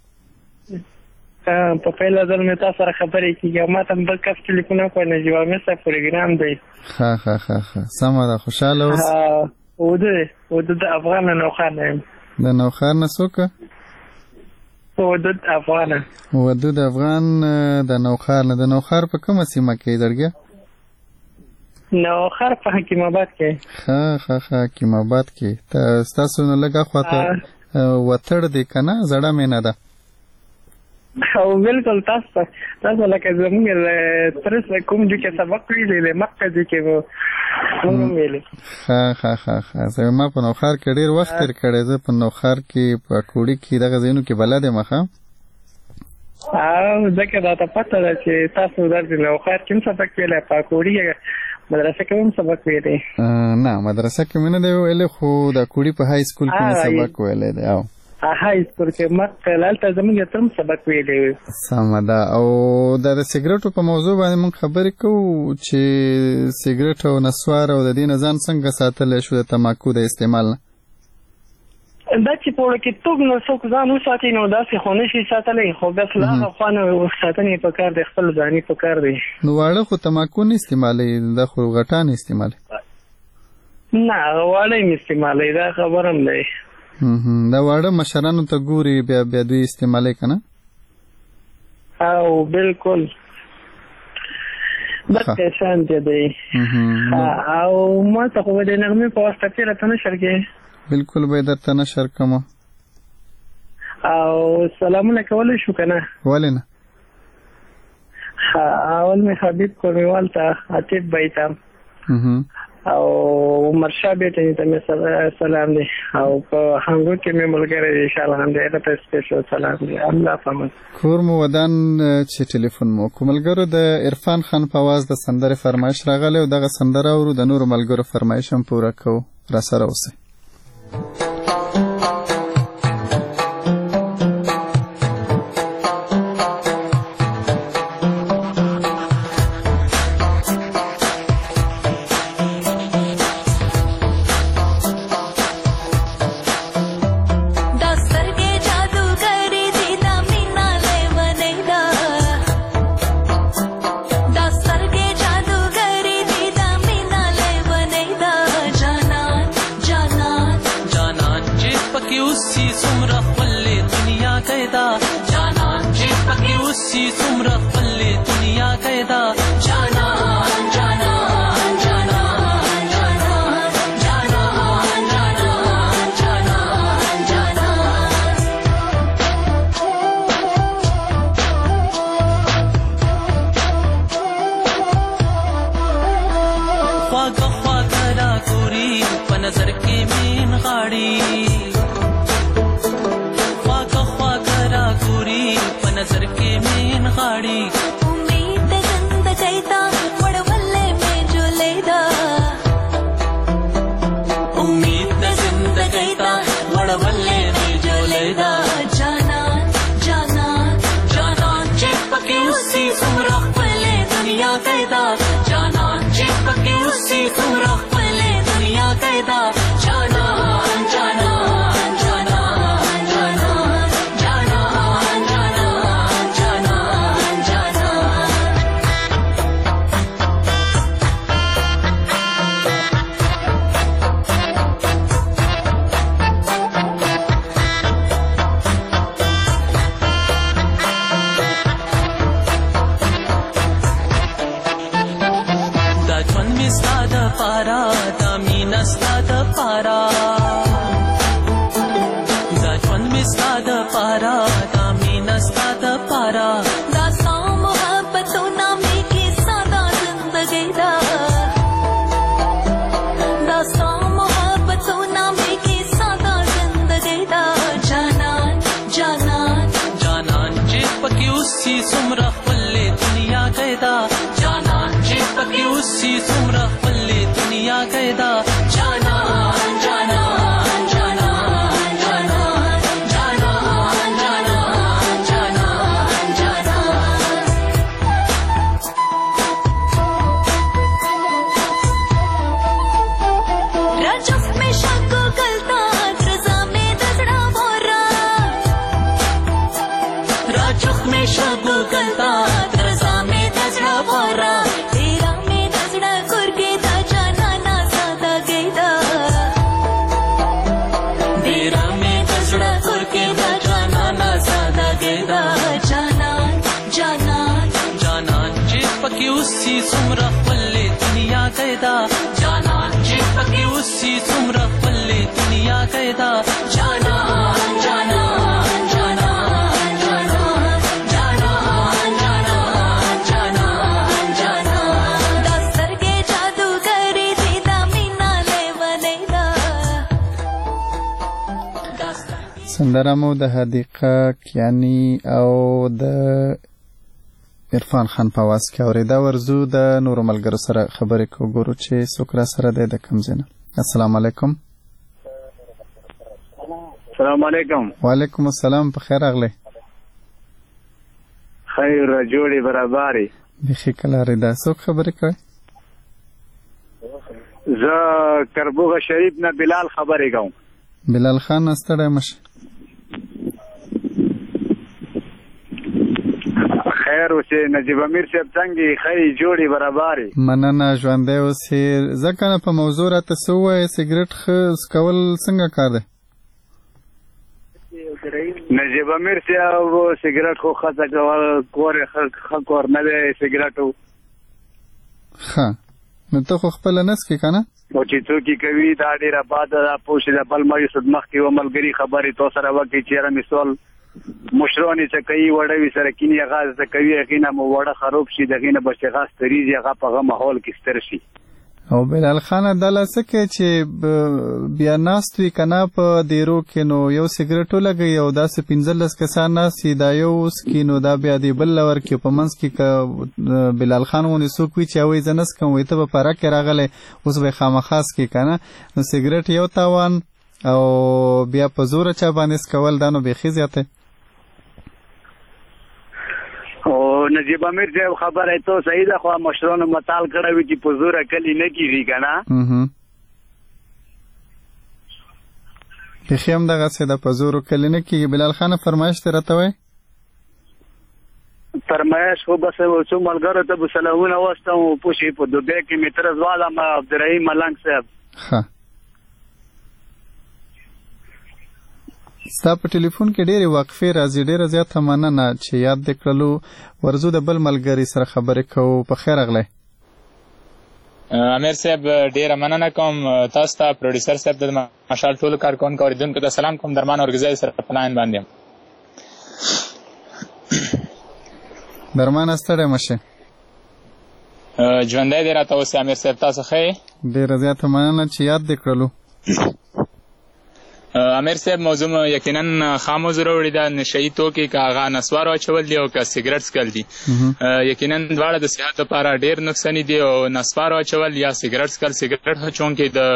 په پیله ځل مې تا سره خبرې کېږي او ما ته بل کس ټلیفون وکړ نجیب احمد صاحب پروګرام دی ښه ښه ښه ښه سمه ده خوشحاله اوس اوده اوده د افغان نه نوښار نه یم د نوښار نه څوک ودود افغان ودود افغان د نوښار نه د نوښار په کومه سیمه کې درګه نوښار په حکیم آباد کې ښه ښه ښه حکیم آباد کې ستاسو نه لږه خواته وتړ دی که نه زړه مینه ده او بالکل تاسو تاسو لکه زموږ ترس کوم جو کې سبق ویلی دی مخکې جو کې مو موږ ویلی ښه ښه ښه ښه زه ما په نوښار کې ډېر وخت تېر کړی زه په نوښار کې په کوړي کې دغه ځایونو کې بلد یم ښه او ځکه راته پته ده چې تاسو درځئ نوښار کې هم سبق ویلی په کوړي مدرسه کې هم سبق ویلی نه مدرسه کې مې نه دی ویلی خو د کوړي په های سکول کې مې سبق ویلی دی او های سکول کې مخکې هلته زموږ ته هم سبق ویلی وي سمه ده او دا د سیګریټو په موضوع باندې موږ خبرې کوو چې سیګریټ او نسوار او د دې نه ځان څنګه ساتلی شو د تماکو د استعمال نه دا چې په وړکتوب نه څوک ځان وساتي نو داسې خو نه شي ساتلی خو بس له هغه خوا نه ساتنې په کار دی خپل ځاني په کار دی نو واړه خو تماکو نه استعمالوي دا خو غټان استعمالوي نه واړه یې استعمالوي دا خبر هم دی دا واړه مشرانو ته ګوري بیا بیا دوی استعمالوي که نه او بالکل بس شانتې دی او ما ته خو د نغمې په واسطه کې راته نشر کې بالکل به درته نشر کوم او سلامونه کولی شو که نه ولې نه اول مې حبیب کورمیوال ته عطیب بای ته او عمر شاه بیټني ته مې سلام دی او په هنګو کې مې ملګری دی انشاءالله هم دی هغه ته سپیشل سلام دی الله پامد کور مو ودان چې ټلیفون مو کوم ملګرو د عرفان خان په اواز د سندرې فرمایش راغلی او دغه سندره اورو د نورو ملګرو فرمایش هم پوره کوو راسره اوسئ सी सुमरा पल्ले दुनिया कैदा जाना जाना नजर के में नगाड़ी उम्मीद जिंदगी दा वड़वल्ले में जो लेदा उम्मीद जिंदगी दा वड़वल्ले में जो लेदा जाना जाना जाना चिपके उसी सूरख पले दुनिया कैदा जाना चिपके उसी सूरख पले दुनिया कैदा जाना जाना पारा दामीन स्ताद पारा दाजवन में स्ताद पारा दामीन स्ताद पारा दासा मोहब्बतों नामे की सादा जिंदगी दा दासा मोहब्बतों नामे की सादा जिंदगी दा जाना जाना जाना चिपके उसी सुमरा पल्ले दुनिया गैदा जाना चिपके उसी सुमरा दुनिया कैदा जाना जाना जाना जाना जाना जाना जाना जाना रजब में शक गलता रजा में दसड़ा बोरा रजब में शक गलता रजा में दसड़ा बोरा तेरा में दसड़ा कुर्के चिपके उसी सुमरा पल्ले दुनिया कैदा जाना चिपके उसी सुमरा पल्ले दुनिया कैदा जाना जाना जाना जाना जाना जाना जाना जाना दस्तर के जादू करी दीदा मीना ले वनेदा سندره مو د حدیقه کیانی او د عرفان خان په واس کې اوریدا ورزو د نور ملګرو سره خبرې کو ګورو چې څوک را سره دی د کم ځای نه. السلام علیکم. السلام علیکم. وعلیکم السلام. په خیر راغلی. خیر جوړې برابرې. بخي کله ریدا څوک خبرې کوي؟ زه کربوغه شریف نه بلال خبرې کوم. بلال خان ستړی مشه. خیر اوسې نجیب امیر صاحب څنګه خی جوړې برابرې. مننه ژوندی اوسې. ځکه نه په موضوع راته څه ووایې سګرټ ښه کول څنګه کار دی؟ نجیب امیر صاحب سګرټ خو ښځه کول کور یې ښه کور نه دی سګرټو. ښه نو ته خو خپله نه څکې که نه؟ او چې څوک یې کوي دا ډېره باده ده پوه شي د بل مایوس مخکې و ملګري خبرې تو سره وکړي چې یاره مثال مشران یې څه کوي وړه وي سره کیني هغه څه کوي هغې نه مو وړه خراب شي د هغې نه به چې هغه ستریږي هغه په هغه ماحول کې ستر شي. او بلال خانه دا لا څه کوي چې بیا ناست وي که نه په دیرو کې نو یو سګرټ ولګوي او داسې پنځلس کسان ناست وي دا یو وڅکي نو دا بیا د بل له ورکړي په منځ کې که بلال خان غوندې څوک وي چې هغوی زه نه څکم وایي ته به په رګ کې راغلی اوس به یې خامخا څکې که نه نو سګرټ یو تاوان او بیا په زوره چا باندې څکول دا نو بیخي زیاتی. او نجیب امیر صاحب خبره تو صحیح ده خو مشرانو متال کړی وي چې په زوره کلي نه کېږي که نه بیخي همدغسې ده په زورو کلي نه کېږي. بلال خانه فرمایش دې راته وایي؟ فرمایش خو بس څو ملګرو ته به سلامونه واستم پوه شئ په دوبۍ کې مې تر زوالم عبدالرحیم ملنګ صاحب. ښه ستا په ټلیفون کې ډېرې وقفې راځي، ډېره زیاته مننه چې یاد دې کړلو. ورځو د بل ملګري سره خبرې کوو. په خیر راغلی امیر صاحب، ډېره مننه کوم تاسو ته، پروډیوسر صاحب ته، د مشال ټولو کارکوونکو اورېدونکو ته سلام کوم. درمان اورګزی سره په لاین باندې یم. درمانه ستړی مه شې، ژوندی دې راته اوسې امیر صاحب. تاسو ښه یې؟ ډېره زیاته مننه چې یاد دې کړلو. امیر صاحب موضوع یقینا خاموز وروړي دا نشئی توکي که هغه نسوار واچول دي او که سیګریټ څکل دي یقینا دواړه د صحت لپاره ډېر نقصاني دي او نسوار واچول یا سیګریټ څکل سیګریټ چونکې د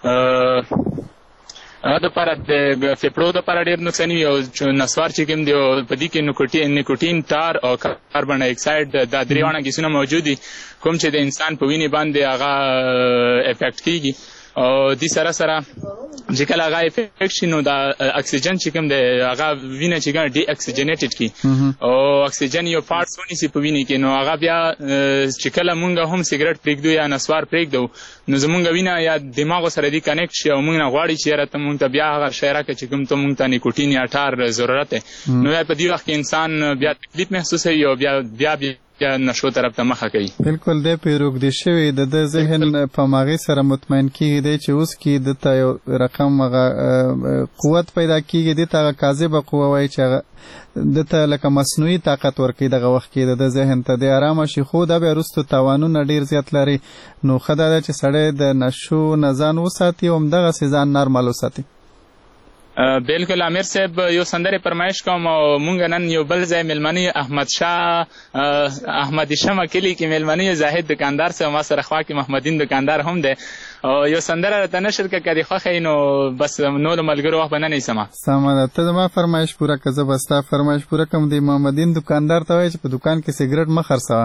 هغه دپاره د فیفړو دپاره ډېر نقصاني وي او نسوار چې کوم دی په دې کې نیکوټین نیکوټین تار او کاربن ډای اکساید دا درې واړه ګیسونه موجود دي کوم چې د انسان په وینې باندې هغه افیکټ کېږي او دې سره سره چې کله هغه افیکټ شي نو دا اکسیجن چې کوم دی هغه وینه چې کوم ډي اکسیجنیټډ کړي او اکسیجن یو پارټس ونیسي په وینې کې نو هغه بیا چې کله مونږ هم سیګریټ پرېږدو یا نسوار پرېږدو نو زمونږ وینه یا دماغو سره دې کنیکټ شي او مونږ نه غواړي چې یاره ته مونږ ته بیا هغه شی راکړه چې کوم ته مونږ ته نیکوټین یا ټار ضرورت دی نو بیا په دې وخت کې انسان بیا تکلیف محسوسوي او بیا بیا بیا یا نشو طرف ته مخه کوي. بالکل دی په روږدي شوي د ده ذهن په هماغې سره مطمئن کېږي دی چې اوس کې ده ته یو رقم هغه قوت پیدا کېږي دې ته هغه کاذبه قوه وایي چې هغه ده ته لکه مصنوعي طاقت ورکوي دغه وخت کې د ده ذهن ته دی ارامه شي خو دا بیا وروستو تاوانونه ډېر زیات لري نو ښه دا ده چې سړی د نشو نه ځان وساتي او همدغسې ځان نارمل وساتي. بالکل امیر صاحب یو سندرې فرمایش کوم او مونږ نن یو بل ځای میلمنه احمد شاه احمدي شمه کلي کې میلمنه زاهد دکاندار سره ما سره خوا کې محمدین دکاندار هم دی او یو سندره راته نشر که کدي خوښه نو بس نور ملګرو وخت به نه نیسم سمه ده ته زما فرمایش پوره که زه به ستا فرمایش پوره کوم د محمدین دکاندار ته وایي چې په دکان کې سیګریټ مه خرڅوه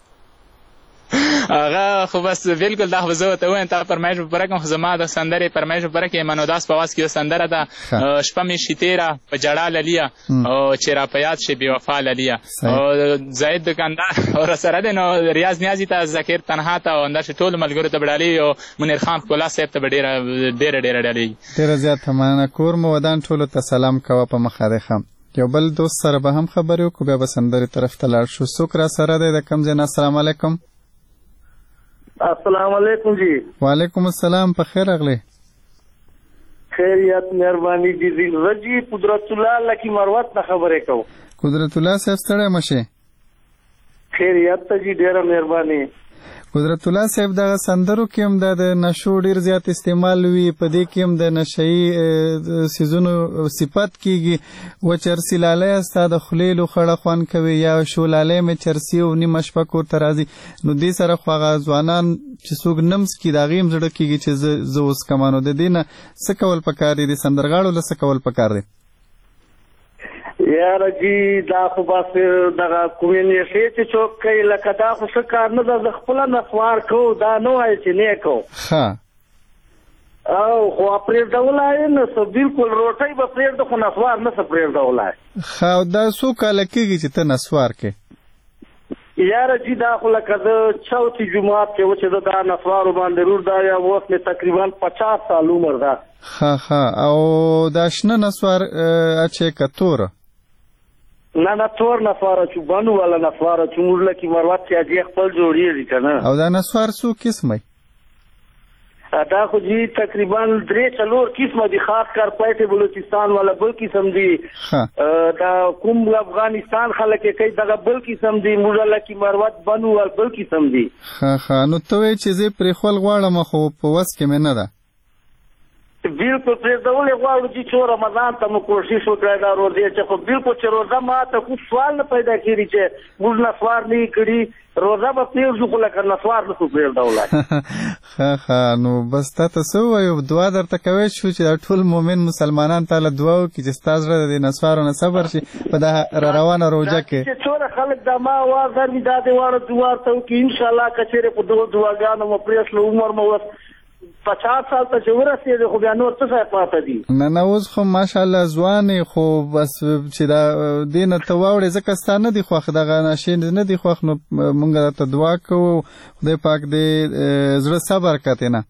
هغه خو بس بالکل دا خو زه ورته ووایم تا فرمایش به پوره کړم خو زما د سندرې فرمایش به پوره کړې منوداس په اواز کې یو سندره ده شپه مې شي تېره په جړا للیه او چې را په یاد شي بې وفا للیه او زاهد دکاندار ورسره دی نو ریاض نیازي ته ذکر تنها ته او همداسې ټولو ملګرو ته به ډالۍ او منیر خان ښکلا صاحب ته به ډېره ډېره ډېره ډالۍ ډېره زیاته مننه کور مو ودان ټولو ته سلام کوه په مخه دی ښه یو بل دوست سره به هم خبرې وکړو بیا به سندرې طرف ته لاړ شو څوک را سره دی د کوم ځای نه السلام علیکم السلام علیکم جی وعلیکم السلام په خیر راغلی خیریت مهرباني دي رجی قدرت الله لکی مروت نه خبرې کوم قدرت الله صاحب ستړی مشه خیریت ته جی ډیره مهرباني قدرت الله صاحب دغه سندرو کې هم د نشو ډیر زیات استعمال وي په دې کې هم د نشئی سیزونو صفت کیږي و چرسی لاله استا د خلیلو خړه خوان کوي یا شو لاله مې چرسی او نیمه شپه کور ته راځي نو دې سره خو هغه ځوانان چې څوک نمس کې د هغې هم زړه کېږي چې زه اوس کمانو د دې نه څه کول پکار دي د سندرغاړو له څه کول پکار دی یاره جی دا خو بس دغه کومې نېښې چې څوک کوي لکه دا خو ښه کار نه ده زه خپله نسوار کوو دا نه وایي چې نه کوو ښه او خو پرېږدولی نه څه بلکل روټۍ به پرېږده خو نسوار نه څه پرېږدولی ښه دا څو کاله کېږي چې ته نسوار کې یاره جی دا خو لکه زه چوتي جومات کې و چې زه دا نسوارو باندې رور دا یا اوس مې تقریبا پچاس سال عمر ده ښه ښه او دا شنه نسوار اچې که توره نه نه تور نسوار اچو بنو والا نسوار اچو موږ لکه مروت چې اجي خپل جوړېږي که نه او دا نسوار څو قسمه دا خو جی تقریبا درې څلور قسمه دي خاص کر پټې بلوچستان والا بل قسم دي دا کوم افغانستان خلک یې کوي دغه بل قسم دي موږ لکه مروت بنو والا بل قسم دي ښه ښه نو ته وایې چې زه پرېښول غواړم خو په وس کې مې نه ده بالکل پرېږدولې غواړو چې څو رمضان ته مو کوشش وکړی دا روزې چې خو بالکل چې روزه ماته خو سوال نه پیدا کېږي چې موږ نسوار نه یې کړي روزه به پرېږدو خو لکه نسوار نه شو پرېږدولی ښه ښه نو بس تا ته څه ووایو دعا درته کوی شو چې دا ټول مؤمن مسلمانان تاله دعا وکړي چې ستا زړه د دې نسوارو نه صبر شي په دا را روانه روژه کې چې څومره خلک دا ما آواز درمي دا دې واړه دعا ورته وکړي انشاءالله که چېرې په دغو دعاګانو مو پرېښله عمر مو اوس پچاس سال ته چې ورسېږي خو بیا نور څه ځای پاته دي نه نه اوس خو ماشاءالله ځوان خو بس چې دا دې نه ته واوړې ځکه ستا نه دي خوښ دغه نشې نه دي خوښ نو مونږ درته دعا کوو خدای پاک دې زړه صبر کتې نه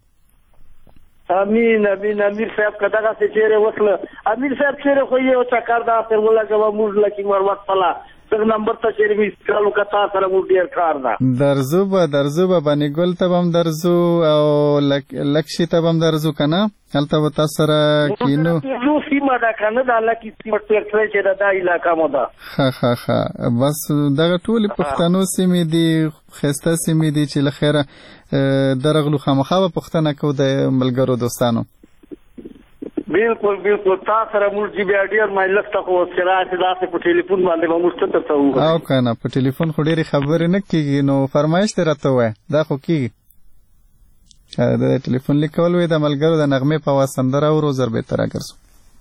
امین امین امیر صاحب که دغسې چېرې وکړه امیر صاحب چېرې خو یو چکر داسې ولګوه موږ لکه مروت پله څنګه نمبر ته چېرې مې استقلال وکړه تا سره مو ډېر کار ده درځو به درځو به بني ګل ته به هم درځو او لکشي ته به هم درځو که نه هلته به تا سره کینو یو سیمه ده که نه دا لکي سیمه ټیکټرۍ چې ده دا علاقه مو ده ښه ښه ښه بس دغه ټولې پښتنو سیمې دي ښایسته سیمې دي چې له خیره درغلو خامخا به پوښتنه کوو د ملګرو دوستانو بالکل بالکل تاسو سره موږ چې بیا ډېر مجلس ته خو سراج داسې په ټلیفون باندې به موږ څه درته ووایو او که نه په ټلیفون خو ډېرې خبرې نه کېږي نو فرمایش دې راته ووایه دا خو کېږي د ټلیفون لیک کول وی د ملګرو د نغمې په اواز سندره اورو زر بهتره ګرځو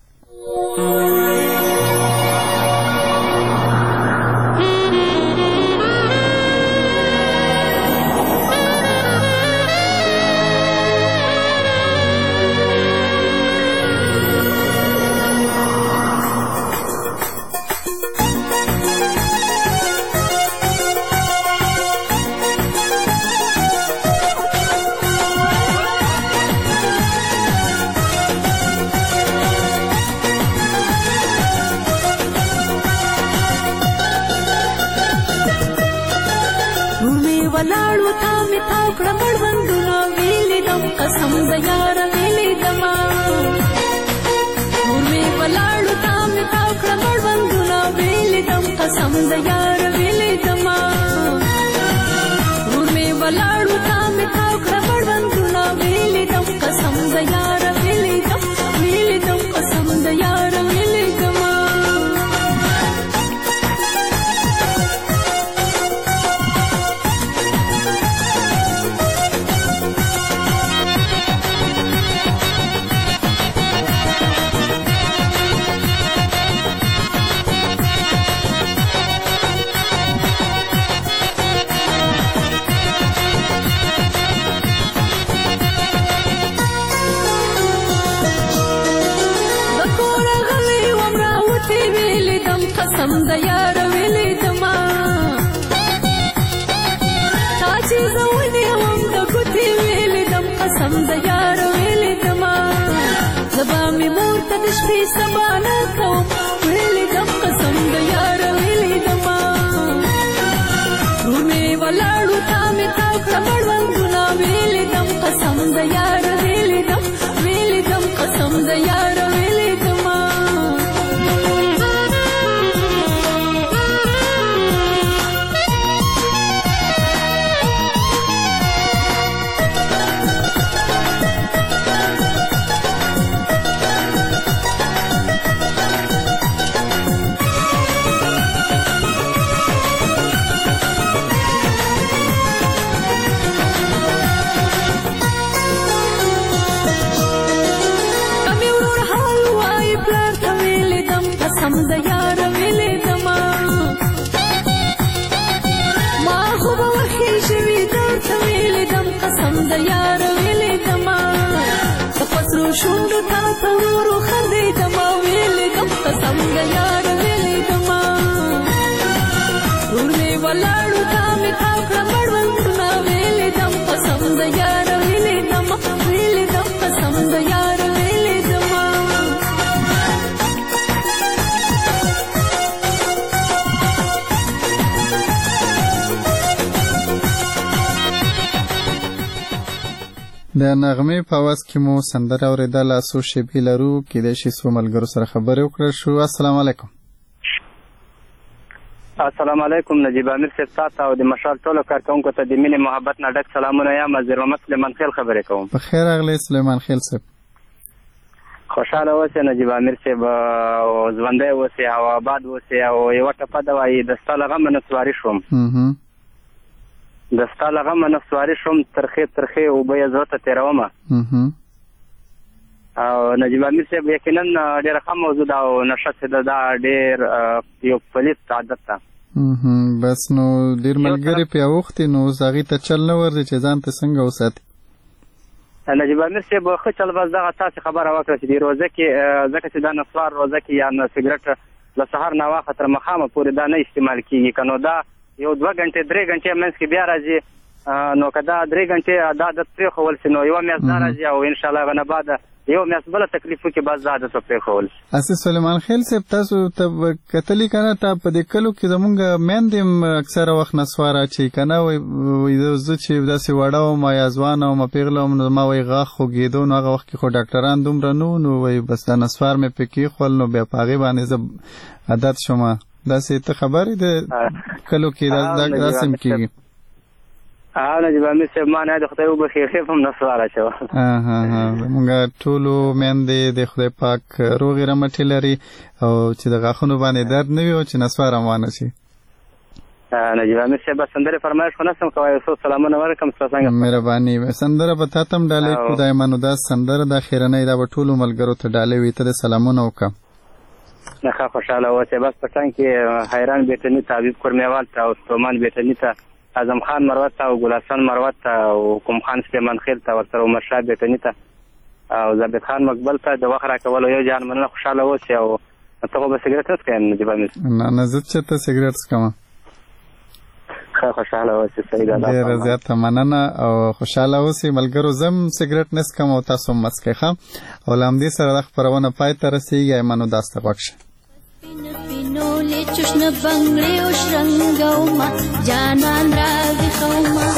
ولاړو تا می تاو کړه مړوندونه ویلې دم قسم د یاره ویلې دما نور می ولاړو تا می تاو کړه مړوندونه ویلې دم قسم د یاره ویلې دما نور می ولاړو تا می تاو کړه مړوندونه ویلې دم قسم د یاره ویلې دم ویلې دم قسم د یاره ویلې دما قسم د یاره ویلې دما تا چې زه ونیوم د ګوتې ویلې دم قسم د یاره ویلې دما زه به مې مور ته د شپې سبا نه کوم ویلې دم قسم د یاره ویلې دما ورور مې ولاړو تا مې تاو کړه مړوندونه ویلې دم قسم د یاره ویلې دم ویلې دم قسم د یاره ویلې دما قسم د یاره ویلې دما ما خو به وښې شوي درته ویلې دم قسم د یاره ویلې دما د پسرو شونډو تا ته ورو خندېدما ویلې دم قسم د یاره ویلې دما ورور مې ولاړو تا مې تاو کړه مړوندونه ویلې دم قسم د یاره ویلې دما ویلې دم قسم د یاره ویلې دما د نغمې په اواز کې مو سندره اورېدله څو شیبې لرو کیدای شي څو ملګرو سره خبرې وکړل شو السلام علیکم السلام علیکم نجیب امیر صاحب تاسو او د مشال ټولو کارکونکو ته د مینې محبت نه ډک سلامونه یم زیر محمد سلیمان خیل خبرې کوم په خیر راغلی سلیمان خیل صاحب خوشحاله اوسئ نجیب امیر صاحب ژوندی اوسئ او آباد اوسئ او یوه ټپه ده وایي د ستا له غمه نسواري شوم د ستا له غمه نسواري شوم ترخې ترخې اوبه یې زړه ته تېرومه او نجیب امیر صاحب یقینا ډېره ښه موضوع ده او نشه چې ده دا ډېر یو پلیت عادت ده بس نو ډېر ملګري پرې اوښتي نو اوس هغې ته چل نه ورځي چې ځان ته څنګه وساتي نجیب امیر صاحب ښه چل بس دغه تاسې خبره وکړه چې د روزه کې ځکه چې دا نسوار روزه کې یا سګرټ له سهار نه واخه تر ماښامه پورې دا نه استعمال کېږي که نو دا یو دوه غنټې درې غنټې منځ کې بیا راځي نو که دا درې غنټې دا عادت پرېښول شي نو یوه میاشت دا راځي او انشاءالله هغه نه بعد یو میاشت بله تکلیف وکړي بس دا عادت به پرېښول شي اسې سلیمان خیل صاحب تاسو ته کتلي که نه ته په دې کلو کې زمونږ میندې هم اکثره وخت نسوار اچوي که نه وایي زه چې داسې وړه وم یا ځوانه وم پېغله وم نو زما وایي غاښ خوږېدو نو هغه وخت کې خو ډاکټران دومره نه وو نو وایي بس دا نسوار مې پرې کېښول نو بیا په هغې باندې زه عادت شوم داسې ته خبرې د کلو کې داسې هم کېږي او نجیب امیر صاحب ما نه د خدای وبخښي ښه هم نسوار اچوه ها ها ها موږ ټولو میندې د خدای پاک روغې رمټې لري او چې د غاښونو باندې درد نه وي او چې نسوار هم وانه شي. نجیب امیر صاحب سندرې فرمایش خو نسم کوای یو څو سلامونه ورکړم ستا څنګه مهرباني سندره به تا ته هم ډالۍ کړو دا ایمانو دا سندره دا خیرنۍ دا به ټولو ملګرو ته ډالۍ وي ته د سلامونه وکړه. نه ښه خوشحاله اوسې بس په ټنګ کې حیران بیټني ته حبیب کورمیوال ته او ستومان بیټني ته اعظم خان مروت ته او ګلحسن مروت ته او کوم خان سلیمان خیل ته ورسره عمرشاه بیټني ته او زبید خان مقبل ته د وخت راکولو یو جان مننه خوشحاله اوسې او ته خو به سګرټ نه څښې نجیب امیر نه نه زه چېرته سګرټ څښم. ښه خوشحاله اوسې صحیح ده ډېره زیاته مننه او خوشحاله اوسې ملګرو زه هم سګرټ نه څښم او تاسو هم مه څښئ ښه او له همدې سره دا خپرونه پای ته رسېږي ایمانو داسته غوږ شه. نولې چشم بنگړې او شرنګوما جانان را وښوما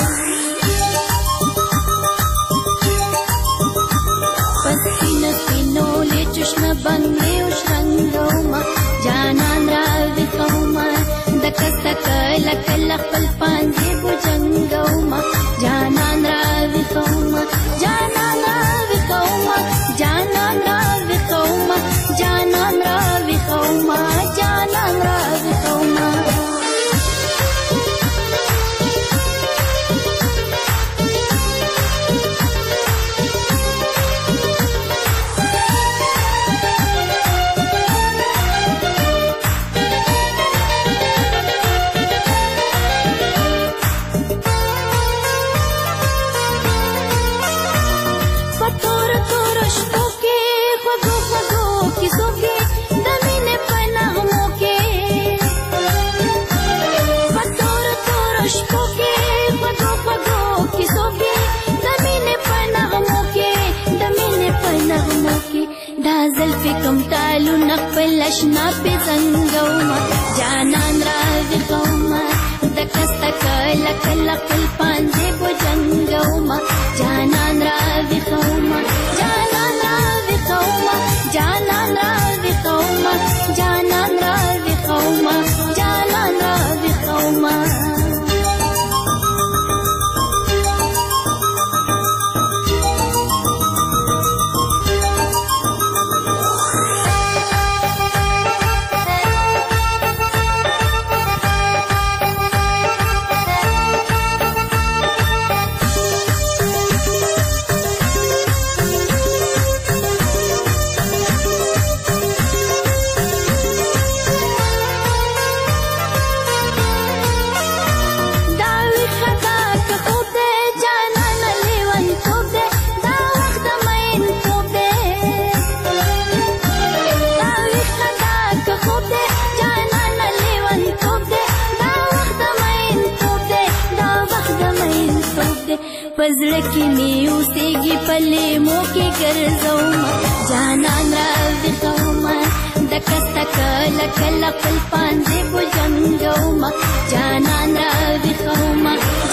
پسین پینولې چشم بنگړې او شرنګوما جانان را وښوما دک دک لک لخل پانځې بوجنګوما جانان را وښوما جانان را وښوما جانان را وښوما جانان را وښوما جانان را وښوما زلفی کم تالو نقبل اشنا پی زنگوما جانان را وښوما دکستک لک لقل پانځې بوجنګوما جانان را وښوما جانان را وښوما جانان را وښوما جانان را وښوما جانان را وښوما پزړه کې مې اوسېږي پلې مو کې ګرځوما جانان را وښوما دکستک لک لقل پانځې بوجنګوما جانان را وښوما